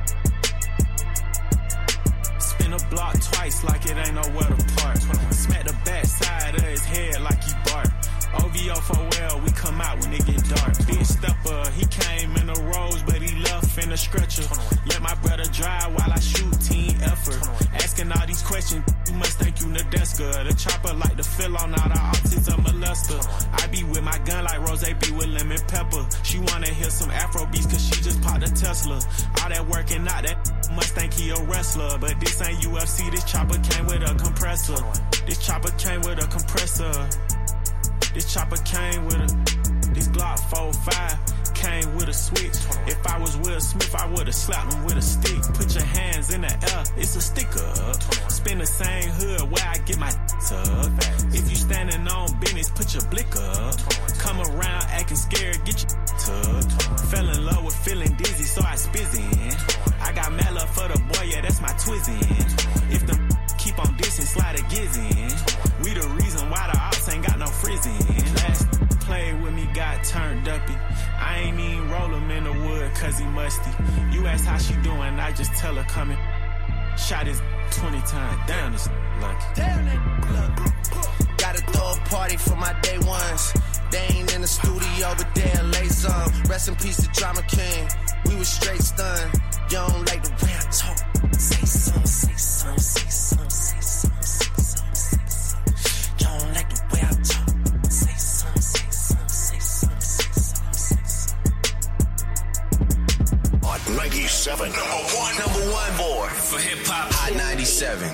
spin a block twice like it ain't nowhere to park. Smack the back side of his head like he bark. O V O for well, we come out when it get dark. Big stepper, he came in the rose, but he left in the stretcher. Let my brother drive while I shoot, team effort. Asking all these questions, you must think you Nadeska. The chopper like to fill on all the autism molester. I be with my gun like Rose be with lemon pepper. She wanna hear some Afro beats cause she just popped a Tesla. All that working out, that must think he a wrestler. But this ain't U F C, this chopper came with a compressor. This chopper came with a compressor. This chopper came with a, this Glock four five came with a switch. If I was Will Smith, I would've slapped him with a stick. Put your hands in the air, it's a sticker. Spin the same hood where I get my up. If you standing on business, put your blick up. Come around acting scared, get your tucked. Fell in love with feeling dizzy, so I spizzin'. I got mad love for the boy, yeah, that's my twizzin'. If the keep on dissing, slide a gizzin'. We the reason why the ops ain't got no frizzin'. Last played with me, got turned uppy. I ain't even roll him in the wood cause he musty. You ask how she doing, I just tell her coming. Shot his twenty times, down this lucky. Gotta throw a party for my day ones. They ain't in the studio, but they'll lay some. Rest in peace to Drama King. We was straight stunned. You don't like the way I talk. Say some, say some, say some, say some, say some, say some. You don't like the way I talk. Say some, say some, say some, say some, say some. On ninety-seven, number one, number one boy for hip hop. Hot ninety-seven.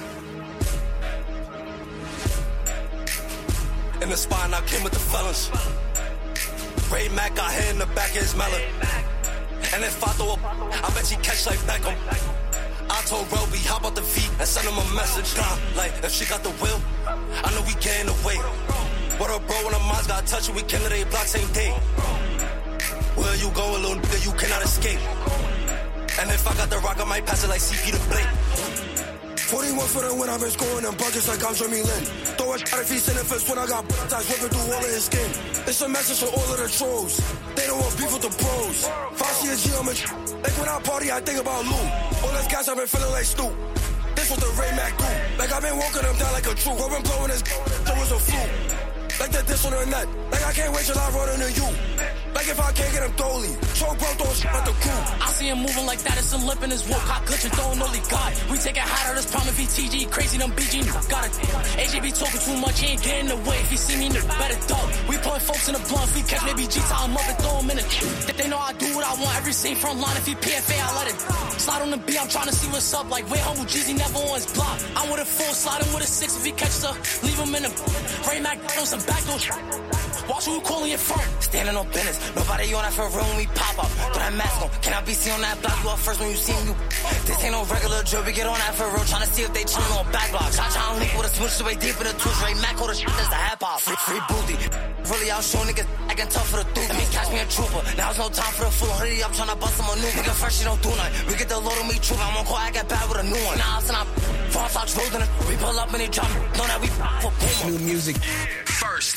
In the spine, I came with the fellas. Ray Mac got hit in the back of his melon. And if I throw up, I bet she catch like Beckham. I told Roby, hop out the V and send him a message. Nah, like, if she got the will, I know we getting away. What up, bro, when the minds got touched, we killing they block same day. Where you going, little nigga, you cannot escape. And if I got the rock, I might pass it like C P to Blake. forty-one for the win, I've been scoring in buckets like I'm Jeremy Lin. Throw a shot if he's in the fist when I got baptized, ripping through all of his skin. It's a message for all of the trolls. They don't want beef with the pros. Foxy and G, I'm a like when I party, I think about Lou. All this gas, I've been feeling like Stu. This was the Ray Mac do. Like I've been walking them down like a troop. I've been blowing his there was a flu. Like the dish on the net. Like I can't wait till I run into you. Like if I can't get him dolly. Choke bro throwing shit at the crew. I see him moving like that, it's a lip in his walk. Hot glitching, throwing only God. We take it higher, this problem V T G. Crazy, them B G. Got it. A J be talking too much, he ain't getting away. If he see me, better dog. We putting folks in the blunt. If we catch maybe G, tie him up and throw him in it. They know I do what I want. Every scene front line. If he P F A, I let it slide on the B. I'm trying to see what's up. Like, way humble Jeezy never on his block. I'm with a full, sliding with a six. If he catches her, leave him in the Ray Mac on some backdoor. Watch who you calling your front. Standing on business. Nobody on that for real when we pop up. Throw that mask on. Can I be seen on that block? You up first when you see me. This ain't no regular drill. We get on that for real. Trying to see if they chillin' on back blocks. I try to link with a switch the way deep in the twitch. Ray Mac all the shit that's the hip hop. Free, free booty. Really out showing niggas acting tough for the dude. That means catch me a trooper. Now it's no time for the full hoodie. I'm trying to bust him a new nigga. First you don't do nothing. We get the load on me trooper. I'm gonna call I get bad with a new one. Now I'm saying I'm false socks rolling it. We pull up and they drop. Know that we for Puma. New music first.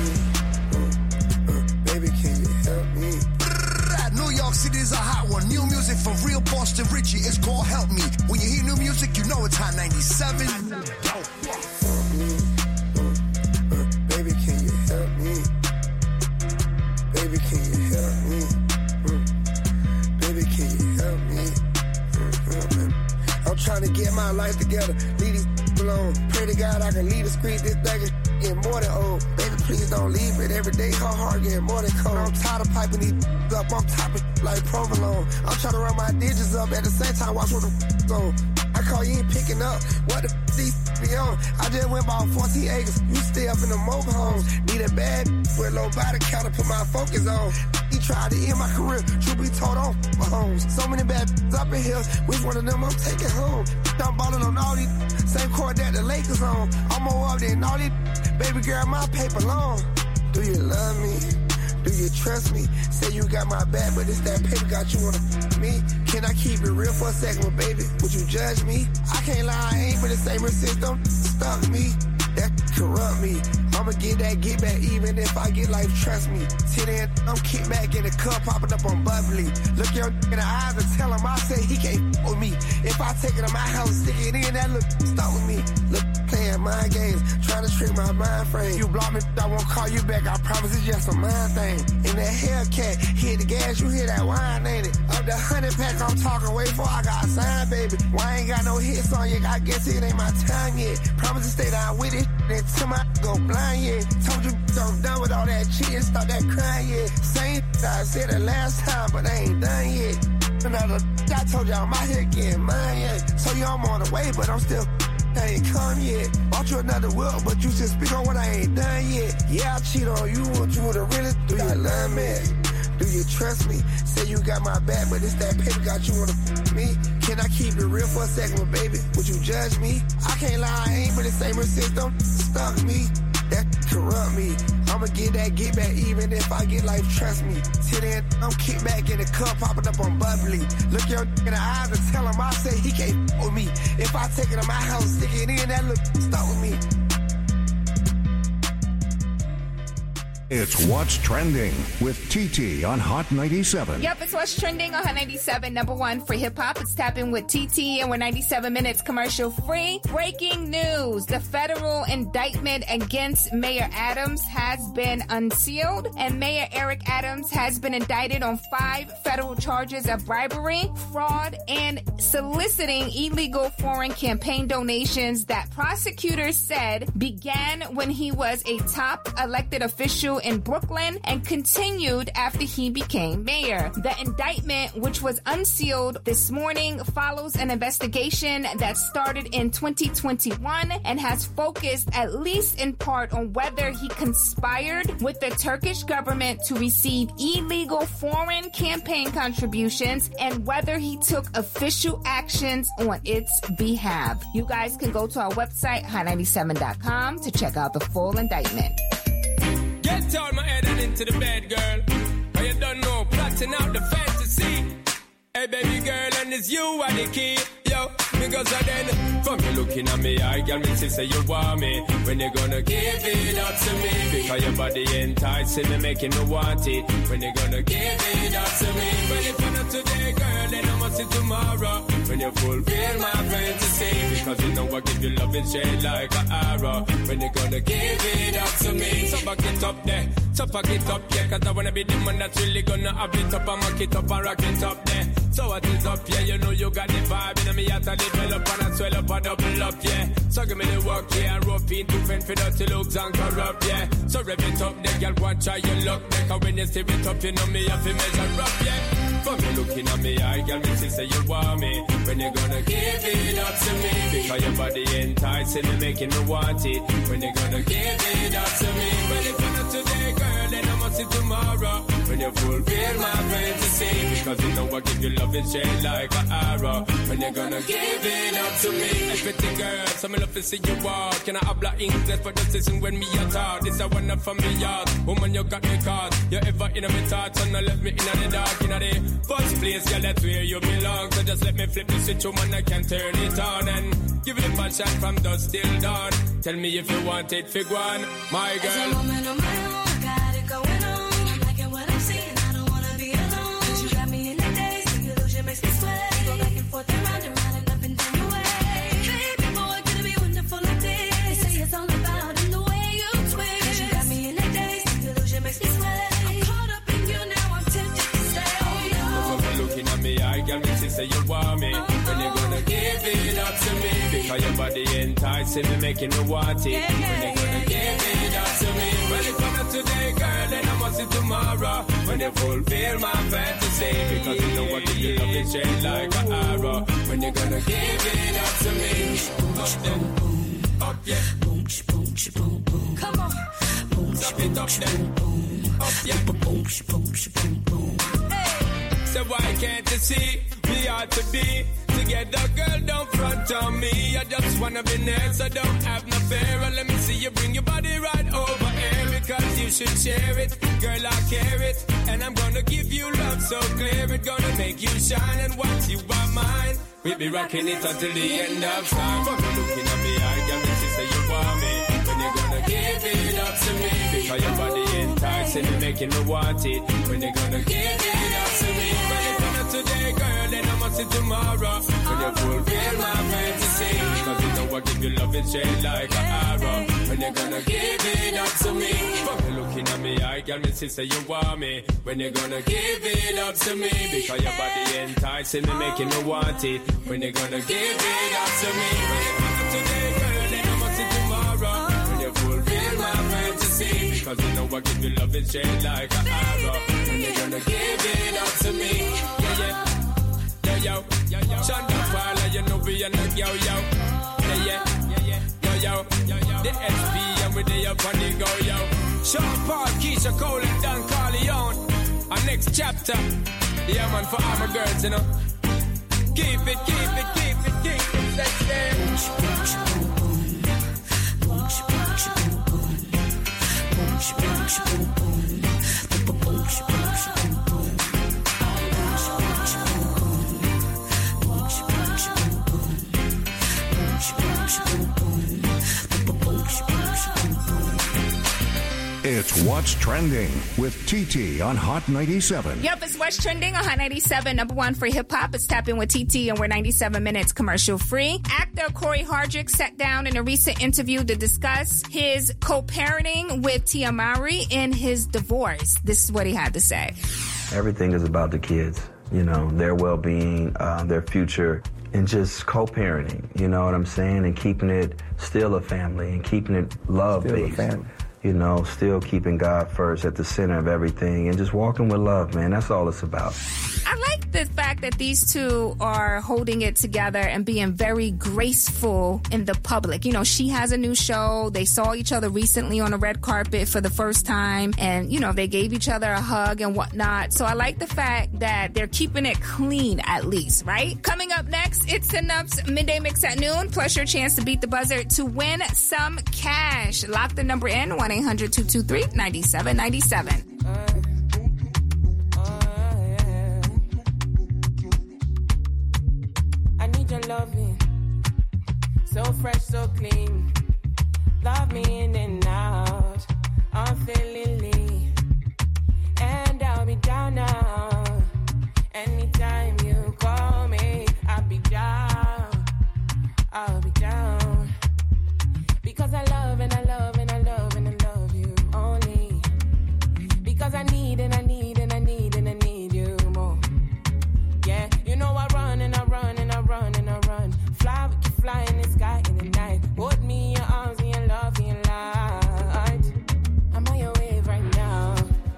Baby, can you help me? New York City is a hot one. New music from real Boston Richie. It's called Help Me. When you hear new music, you know it's Hot ninety-seven. Baby, can you help me? Baby, can you help me? Baby, can you help me? I'm trying to get my life together. Leave these alone. Pray to God I can leave the street. This bag is getting more than old. Baby, please don't leave it. Every day her heart getting more than cold. I'm tired of piping these up. I'm topping like provolone. I'm trying to run my digits up at the same time. Watch what the go. I call you ain't picking up. What the f these be on? I just went bought fourteen acres. You stay up in the mobile homes. Need a bad with low body count to put my focus on. He tried to end my career. Truth be told on my homes. So many bad up in here. Which one of them I'm taking home? I'm balling on all these same court that the Lakers on. I'm more up than all these. Baby girl, my paper long. Do you love me? Do you trust me? Say you got my back, but it's that paper got you on me. Can I keep it real for a second, well, baby? Would you judge me? I can't lie, I ain't for the same resist. Don't stop me. That corrupt me. I'ma get that get back even if I get life, trust me. Sit in, I'm kick back in the cup, popping up on bubbly. Look your in the eyes and tell him I say he can't f with me. If I take it to my house, stick it in, that look, stop with me. Look, playing mind games, trying to trick my mind frame. You block me, I won't call you back, I promise it's just a mind thing. And in that Hellcat. Hit the gas, you hear that wine, ain't it? Up the hundred pack, I'm talking way before I got signed, baby. Why I ain't got no hits on you? I guess it ain't my time yet. Promise to stay down with it, until my go blind yet. Told you I'm done with all that cheating, stop that crying yet. Same I said it last time, but I ain't done yet. Another, I told y'all I'm out here getting mine yet. So you I'm on the way, but I'm still, I ain't come yet. Bought you another wheel, but you just speak on what I ain't done yet. Yeah, I cheat on you, what you would really do? You love me? Do you trust me? Say you got my back, but it's that paper got you on the me. Can I keep it real for a second, but baby? Would you judge me? I can't lie, I ain't been the same since them stuck me. That corrupt me. I'ma get that get back even if I get life, trust me. Till then, I'm kick back in the cup, popping up on bubbly. Look your in the eyes and tell him I say he can't f with me. If I take it to my house, stick it in, that look start with me. It's What's Trending with T T on Hot ninety-seven. Yep, it's What's Trending on Hot ninety-seven, number one for hip-hop. It's Tapping with T T, and we're ninety-seven minutes commercial free. Breaking news. The federal indictment against Mayor Adams has been unsealed, and Mayor Eric Adams has been indicted on five federal charges of bribery, fraud, and soliciting illegal foreign campaign donations that prosecutors said began when he was a top elected official in Brooklyn and continued after he became mayor. The indictment, which was unsealed this morning, follows an investigation that started in twenty twenty-one and has focused at least in part on whether he conspired with the Turkish government to receive illegal foreign campaign contributions and whether he took official actions on its behalf. You guys can go to our website, hot ninety-seven dot com, to check out the full indictment. Get out my head and into the bed, girl. But you don't know, plotting out the fantasy. Hey, baby girl, and it's you are the key. Yo, because I then, from you looking at me, I got me to say you want me. When you gonna give it up to me? Because your body enticing me, making me want it. When you gonna give it up to me? Well, if you're not today, girl, then I must see tomorrow. When you fulfill my fantasy. Because you know I give you love and shade like an arrow. When you gonna give it up to me? So back it up there, so back it up, yeah. Cause I wanna be the man that's really gonna have it up and mock it up and rock it up there. So what is up, yeah, you know you got the vibe. And me out to develop and I swell up and double up, yeah. So give me the work, yeah, and rope in to fend for dirty looks and corrupt, yeah. So rev it up, there, girl, go and try your luck. Because when you steer it up, you know me have to measure up, yeah. For me looking at me, I girl, me say you want me. When you gonna give it up to me? Because your body enticing me, making me want it. When you gonna give it up to me? Well, if you're not today, girl, then I must see tomorrow. When you fulfill my fantasy. Because you know I give you love and shade like an arrow. When you gonna give it up to me? Everything, girl, so me love to see you walk. Can I habla English for the season when me a talk? This a one up from me yard. Woman, you got me caught. You ever in a me thoughts and I left me in the dark. In the first place, girl, that's where you belong. So just let me flip the switch, woman, I can turn it on. And give it a bad shot from dusk till dawn. Tell me if you want it, fig one, my girl. As a woman on my own, I got it going on. I'm liking what I'm seeing, I don't wanna be alone. Cause you got me in the days, the illusion makes me sweat. Go back and forth and round and round and up and down your way. Baby boy, could it be wonderful like this? They say it's all about in the way you twist. Cause you got me in the days, the illusion makes me sweat. I'm caught up in you now, I'm tempted to stay. Oh no. Look over looking at me, I got me to say you want me. When you gonna give it up to me? Because your body enticing me, making me want it. Yeah, when yeah, you gonna yeah, give yeah. it up to me? Well, if I'm not today, girl, then I must see tomorrow. When you fulfill my fantasy. Because you know I give you love and shade like an arrow. When you gonna give it up to me? Up there, up yeah. Boom, boom, boom, boom. Come on. Boom, Stop it up there, up yeah. boom, boom, boom, boom. Hey. So why can't you see we ought to be together, girl? Don't front on me. I just wanna be next, so don't have no fear. And let me see you bring your body right over here. Because you should share it, girl, I care it. And I'm gonna give you love so clear. It's gonna make you shine, and once you are mine, we'll be rocking it until the end of time. From you looking at me, I got me to say you want me. When you gonna give it up to me? Because your body enticing me, making me want it. When you gonna give it up to me? Well, if you're not today, girl, then I must see tomorrow. When you fulfill my fantasy. Because you know I give you love and shade like an arrow. When you gonna give it up to me? Fuck you looking at me, I got me sister, you want me. When you gonna give it up to me? Because your body enticing me, making me want it. When you gonna give it up to me? When you give it today, girl, then I must see tomorrow. When you fulfill my fantasy, because you know I give you love and shade like an arrow. When you gonna give it up to me? Yeah, yeah. Yo, yo, yo, Shonda Fowler, you know we are not yo, yo. Yeah, yeah, yeah, yo, yo, yo, yo. The S P and we they up on the go, yo. Sean Paul, Keisha Cole and Don Corleone. Our next chapter, yeah man, for all my girls, you know. Keep it, keep it, keep it, keep it, let's stay. It's What's Trending with T T on Hot ninety-seven. Yep, it's What's Trending on Hot ninety-seven, number one for hip-hop. It's Tap In with T T, and we're ninety-seven minutes commercial free. Actor Corey Hardrick sat down in a recent interview to discuss his co-parenting with Tia Mowry in his divorce. This is what he had to say. Everything is about the kids, you know, their well-being, uh, their future, and just co-parenting, you know what I'm saying? And keeping it still a family and keeping it love-based. You know, still keeping God first at the center of everything and just walking with love, man. That's all it's about. I like the fact that these two are holding it together and being very graceful in the public. You know, she has a new show. They saw each other recently on a red carpet for the first time. And, you know, they gave each other a hug and whatnot. So I like the fact that they're keeping it clean, at least, right? Coming up next, it's Enough's Midday Mix at noon, plus your chance to beat the buzzer to win some cash. Lock the number in, one eight hundred two two three nine seven nine seven. I need your loving, so fresh, so clean. Love me in and out, unfailingly. And I'll be down now. Anytime you call me, I'll be down. I'll be down. Because I love and I love and I love and I love you only. Because I need and I need and I need and I need you more. Yeah, you know I run and I run and I run and I run. Fly, we can fly in the sky in the night. Hold me in your arms and your love and your light. I'm on your wave right now.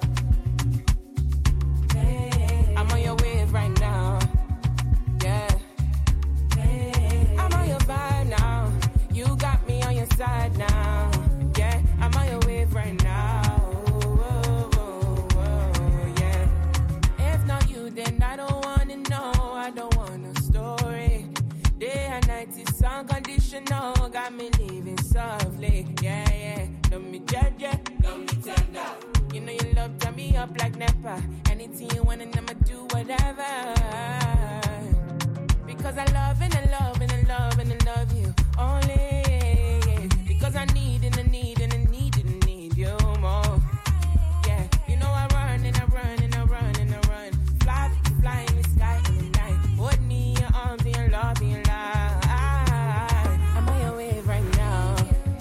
Hey, I'm on your wave right now. Yeah. Hey, I'm on your vibe now. You got me on your side now. Yeah, I'm on your wave right now. Whoa, whoa, whoa, yeah. If not you, then I don't wanna know. I don't want a story. Day and night is unconditional. Got me living softly. Yeah, yeah. Don't me judge, yeah. Don't me tender. You know you love turn me up like Nepa. Anything you want and I'ma do whatever. Because I love and I love and I love and I love you only. Because I need and I need and I need and I need you more. Yeah, you know I run and I run and I run and I run. Fly, fly in the sky in the night. Hold me in your arms and your love and your life. I'm on your wave right now.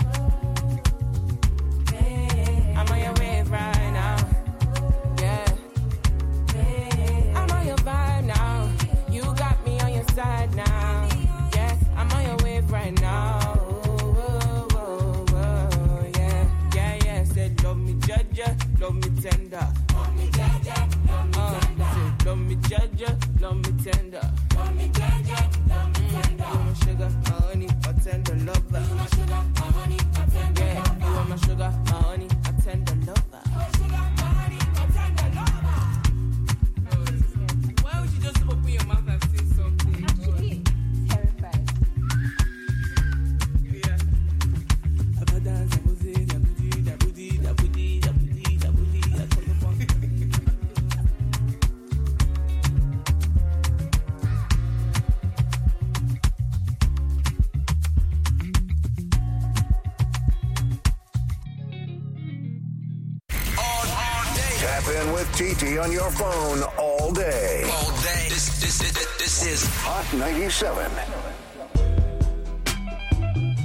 I'm on your wave right now. Yeah. I'm on your vibe now. You got me on your side now. Yeah, I'm on your wave right now. Whoa, whoa, whoa, yeah. Yeah, yeah, said love me judge, love me tender. Love me judge, love me tender. Said love me judge, love me tender. Love me judge, love me tender. You my sugar, my honey, a tender lover. You my sugar, my honey, a tender lover. Yeah, you are my sugar, my honey, a tender lover. My sugar, my honey, a tender lover. Why would you just open your mouth and say something? Actually, terrified. Yeah. Tap in with T T on your phone all day. All day. This, this, this, this is Hot ninety-seven.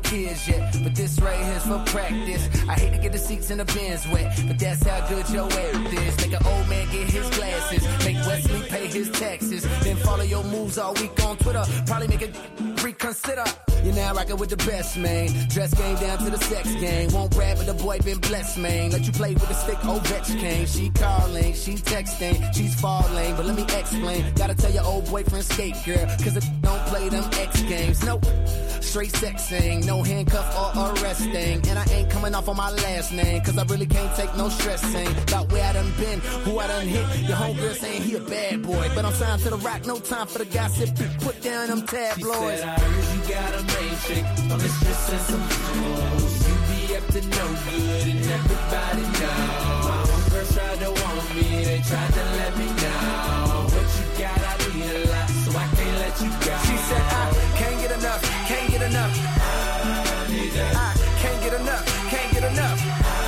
kids yet, but this right here's for practice. I hate to get the seats in the bins wet, but that's how good your act is. Make an old man get his glasses, make Wesley pay his taxes, then follow your moves all week on Twitter. Probably make it reconsider. You're now rockin' with the best, man. Dress game down to the sex game. Won't rap, but the boy been blessed, man. Let you play with the stick, Ovechkin. She calling, she texting, she's falling. But let me explain. Gotta tell your old boyfriend skate, girl, cause it don't play them X games. Nope. Straight sexing, no handcuff or arresting. And I ain't coming off on my last name, cause I really can't take no stressing. About where I done been, who I done hit. Your homegirl saying he a bad boy, but I'm signed to the rock, no time for the gossip. Put down them tabloids. She said, I heard you got a main chick on the streets and some hoes. You be up to no good and everybody know. My homegirls tried to want me, they tried to let me know. What you got, I need a lot, so I can't let you go. She said, I can't get enough, can't get enough. I need that. I can't get enough, can't get enough.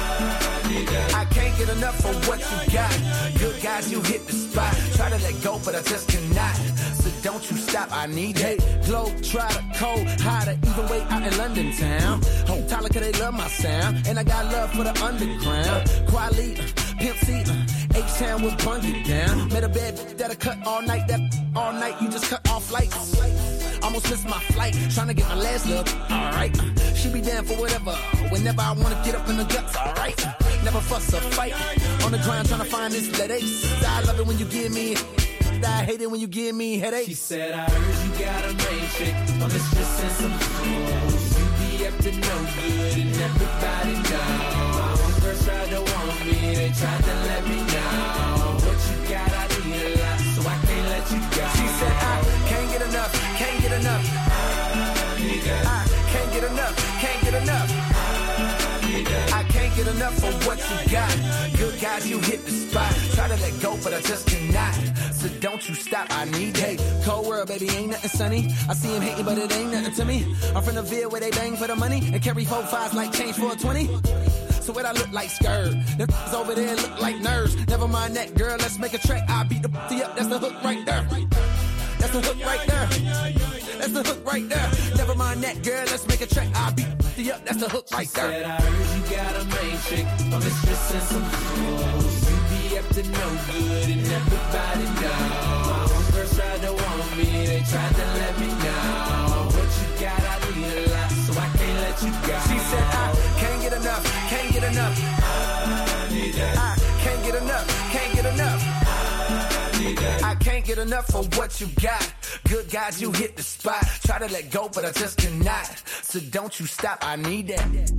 I need that. I can't get enough for what you got. Good guys, you hit the spot. Try to let go, but I just cannot. So don't you stop, I need it. Hey, glow, try to cold, hotter, even way out in London town. Hope Tyler, cause they love my sound. And I got love for the underground. Quali, Pimp C, H-Town with Bungie down. Met a bad that'll cut all night, that all night, you just cut off lights. Almost missed my flight, trying to get my last look, alright. She be down for whatever, whenever I wanna get up in the guts, alright. Never fuss or fight, on the ground trying to find this that ace. I love it when you give me, I hate it when you give me headaches. She said, I heard you got a main chick on the streets and some hoes. You be up to no good and everybody know. My homegirls tried to want me, they tried to let me know. What you got, I need a lot, so I can't let you go. She said, I can't get enough, can't get enough. I need that. I can't get enough, can't get enough. I need that. I can't get enough for what you got. Good guys, you hit the spot. Try to let go, but I just cannot. So don't you stop, I need it. Hey, cold world, baby, ain't nothing sunny. I see him hating, but it ain't nothing to me. I'm from the Ville where they bang for the money and carry four fives like change for a twenty. So what I look like skirt? Them over there look like nerves. Never mind that, girl, let's make a track. I beat the p***y up, that's the hook right there. That's the hook right there. That's the hook right there. Never mind that, girl, let's make a track. I beat the p***y up, that's the hook right there. She said, I heard you got a main chick on the streets and some hoes. You be up to no good and everybody know. My homegirls tried to want me, they tried to let me know. What you got, I need a lot, so I can't let you go. She said, I can't get enough, can't get enough. I need that. I can't get enough, can't get enough. I need that. I can't get enough for what you got. Good guys, you hit the spot. Try to let go, but I just cannot. So don't you stop, I need that.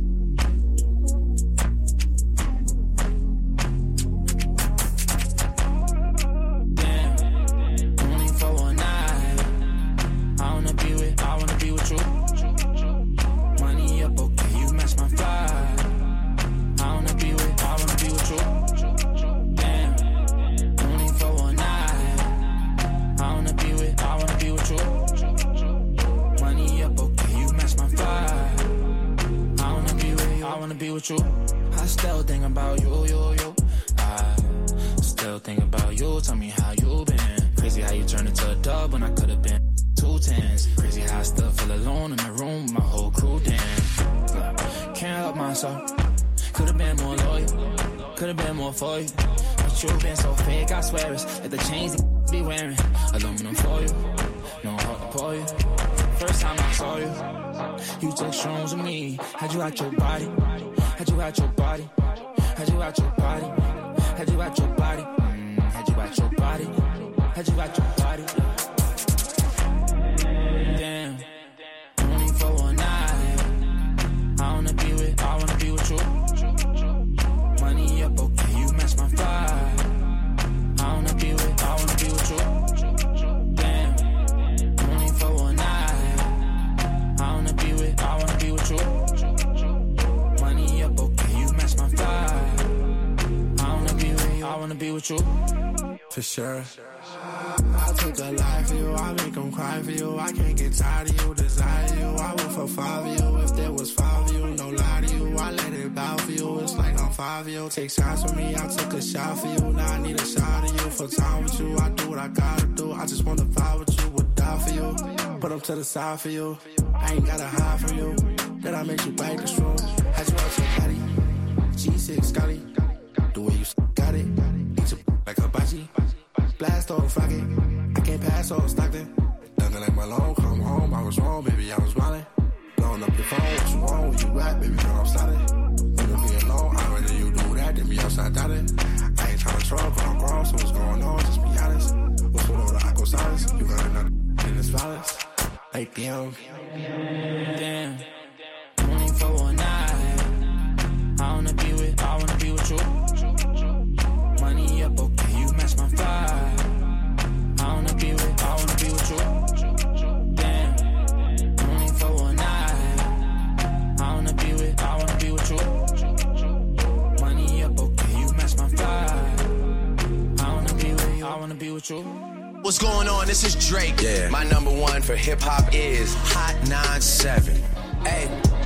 I wanna be with you. Money up, okay, you match my fly. I wanna be with, I wanna be with you. Damn, only for one night. I wanna be with, I wanna be with you. Money up, okay, you match my fly. I wanna be with, I wanna be with you. I still think about you, you, you. I still think about you. Tell me how you been. Crazy how you turned into a dub when I could've been two tens. Crazy how I still feel alone in the room with my whole crew dance. Can't help myself. Could've been more loyal. Could've been more for you. But you've been so fake, I swear it's like the chains they be wearing. Aluminum for you. No heart to pour you. First time I saw you, you took shrooms with me. Had you out your body. Had you out your body. Had you out your body. Had you out your body. Mm, had you out your body. Had you out your body. Damn, only for one night. I wanna be with, I wanna be with you. Money up, okay, you match my fly. I wanna be with, I wanna be with you. Damn, only for one night. I wanna be with, I wanna be with you. Money up, okay, you match my fly. I wanna be with, I wanna be with you. For sure. I took a life for you, I make them cry for you. I can't get tired of you, desire you. I would for five of you, if there was five of you, no lie to you. I let it bow for you, it's like I'm five of you. Take shots from me, I took a shot for you. Now I need a shot of you, for time with you. I do what I gotta do, I just wanna vibe with you, would die for you. Put them to the side for you, I ain't gotta hide from you. Then I make you bite the straw, had you out your body. G six Scotty, the way you got it. Eat your like a hibachi. Blast off, rock it. I can't pass off Stockton. Nothing like my long, come home. I was wrong, baby, I was wildin'. Blowing up your phone, what's wrong? Where you at, baby, girl, I'm starting. You don't be alone, I'd rather you do that than be outside doubting. I ain't tryna trouble, but I'm grown, so what's going on? Just be honest. What's going on, I go silence. You got another in this violence. Like, damn. Damn. Only for one night. I wanna be with, I wanna be with you. Money up, okay, you match my vibe. I wanna be with, I wanna be with you. Damn, only for one night. I wanna be with, I wanna be with you. Money up, okay, you match my vibe. I wanna be with, I wanna be with you. What's going on? This is Drake. Yeah. My number one for hip hop is Hot nine seven. Hey.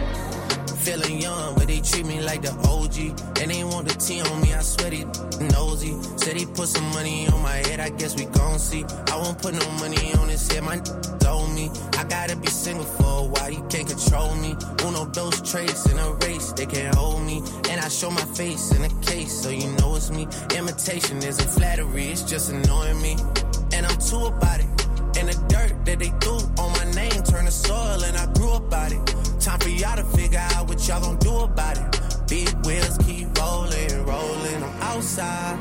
Feeling young, but they treat me like the O G. And they want the T on me, I swear they nosy. Said he put some money on my head, I guess we gon' see. I won't put no money on his head, my told me. I gotta be single for a while, he can't control me. Uno, those traits in a race, they can't hold me. And I show my face in a case, so you know it's me. Imitation isn't flattery, it's just annoying me. And I'm too about it. And the dirt that they threw on my name turned to soil, and I grew about it. Time for y'all to figure out what y'all gon' do about it. Big wheels keep rolling, rolling. I'm outside,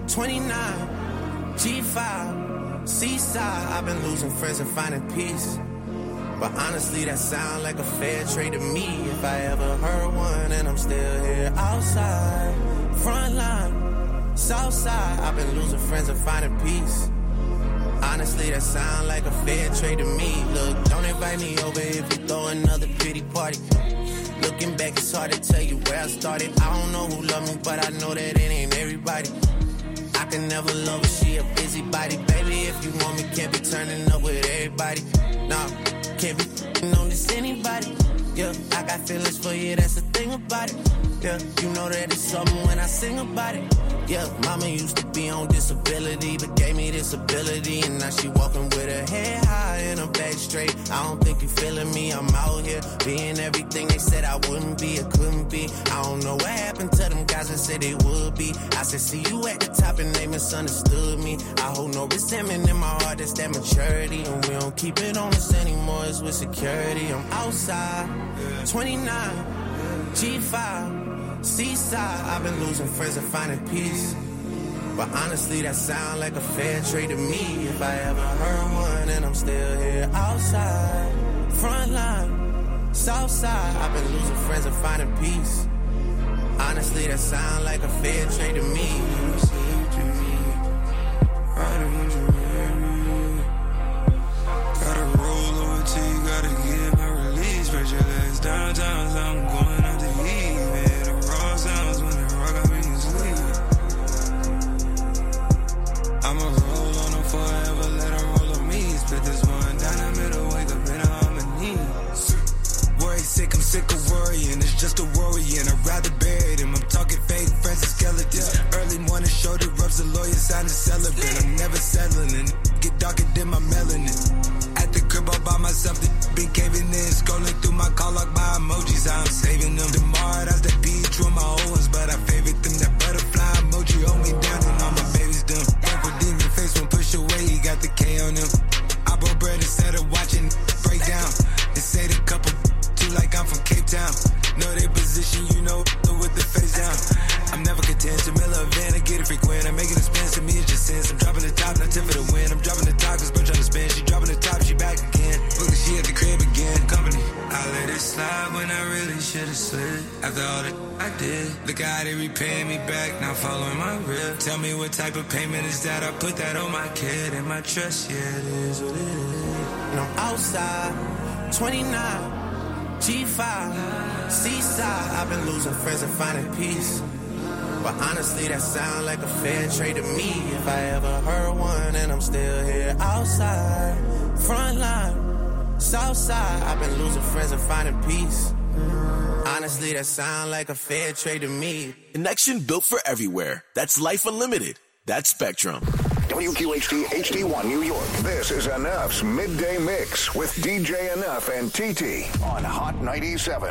twenty-nine, G five, Seaside. I've been losing friends and finding peace. But honestly, that sound like a fair trade to me. If I ever heard one, and I'm still here outside, front line, south side. I've been losing friends and finding peace. Honestly, that sound like a fair trade to me. Look, don't invite me over if you throw another pity party. Looking back, it's hard to tell you where I started. I don't know who loved me, but I know that it ain't everybody. I can never love her, she a busybody. Baby, if you want me, can't be turning up with everybody. Nah, can't be on this anybody. Yeah, I got feelings for you, that's the thing about it. Yeah, you know that it's something when I sing about it. Yeah, mama used to be on disability, but gave me this ability. And now she walking with her head high and her back straight. I don't think you feeling me, I'm out here being everything they said I wouldn't be or couldn't be. I don't know what happened to them guys that said they would be. I said, see you at the top and they misunderstood me. I hold no resentment in my heart, that's that maturity. And we don't keep it on us anymore, it's with security. I'm outside, twenty-nine, G five. Seaside, I've been losing friends and finding peace. But honestly, that sound like a fair trade to me. If I ever heard one, and I'm still here outside, front line, south side. I've been losing friends and finding peace. Honestly, that sound like a fair trade to me. Gotta roll over till you gotta get my release. Spread your legs downtown, I'm going out to eat. Sounds when the rock got me sleep. I'ma roll on them forever, let them roll on me. Split this one down the middle, wake up in a harmony. Worry sick, I'm sick of worrying. It's just a worry, and I'd rather bury them. I'm talking fake friends and skeletons. Early morning shoulder rubs, the lawyer signed a celibate. I'm never settling, get darker than my melanin. At the crib all by myself, the been caving in, scrolling through my call log by emojis. I'm saving them. Tomorrow, that's the beach with my old ones, but I favorite them. That butterfly emoji hold me down, and all my babies dumb. Don't redeem your face when push away, he got the K on him. I broke bread instead of watching break down. They say the couple too like I'm from Cape Town. Know they position, you know, with the face down. I'm never content to mill a van and get it frequent. I'm making a spin, to me it's just sense. I'm dropping the top, not tip for the win. I'm dropping the top, cause bro trying to spin. She dropping the top, she back again. Look, she at the crib again. Company. I let it slide when I really should've slid. After all that I did, look how they repay me back, now following my rip. Tell me what type of payment is that? I put that on my kid and my trust, yeah, it is what it is. And I'm outside, twenty-nine, G five, Seaside. I've been losing friends and finding peace. But honestly, that sound like a fair trade to me. If I ever heard one, and I'm still here outside, front line, south side. I've been losing friends and finding peace. Honestly, that sound like a fair trade to me. Connection built for everywhere. That's Life Unlimited. That's Spectrum. W Q H T H D one New York. This is Enough's Midday Mix with D J Enough and T T on Hot ninety-seven.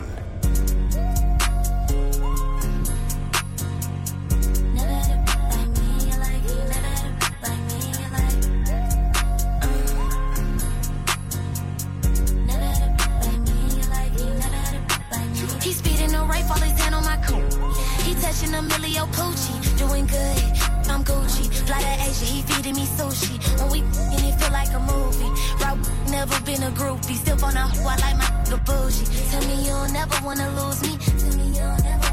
He's speeding the right, fall his hand on my coat. He touching a millio Poochie, doing good. I'm Gucci, fly to Asia, he feeding me sushi. When we f***ing, it feel like a movie. Rob, never been a groupie, still on a I like my nigga bougie. Tell me you'll never wanna lose me. Tell me you'll never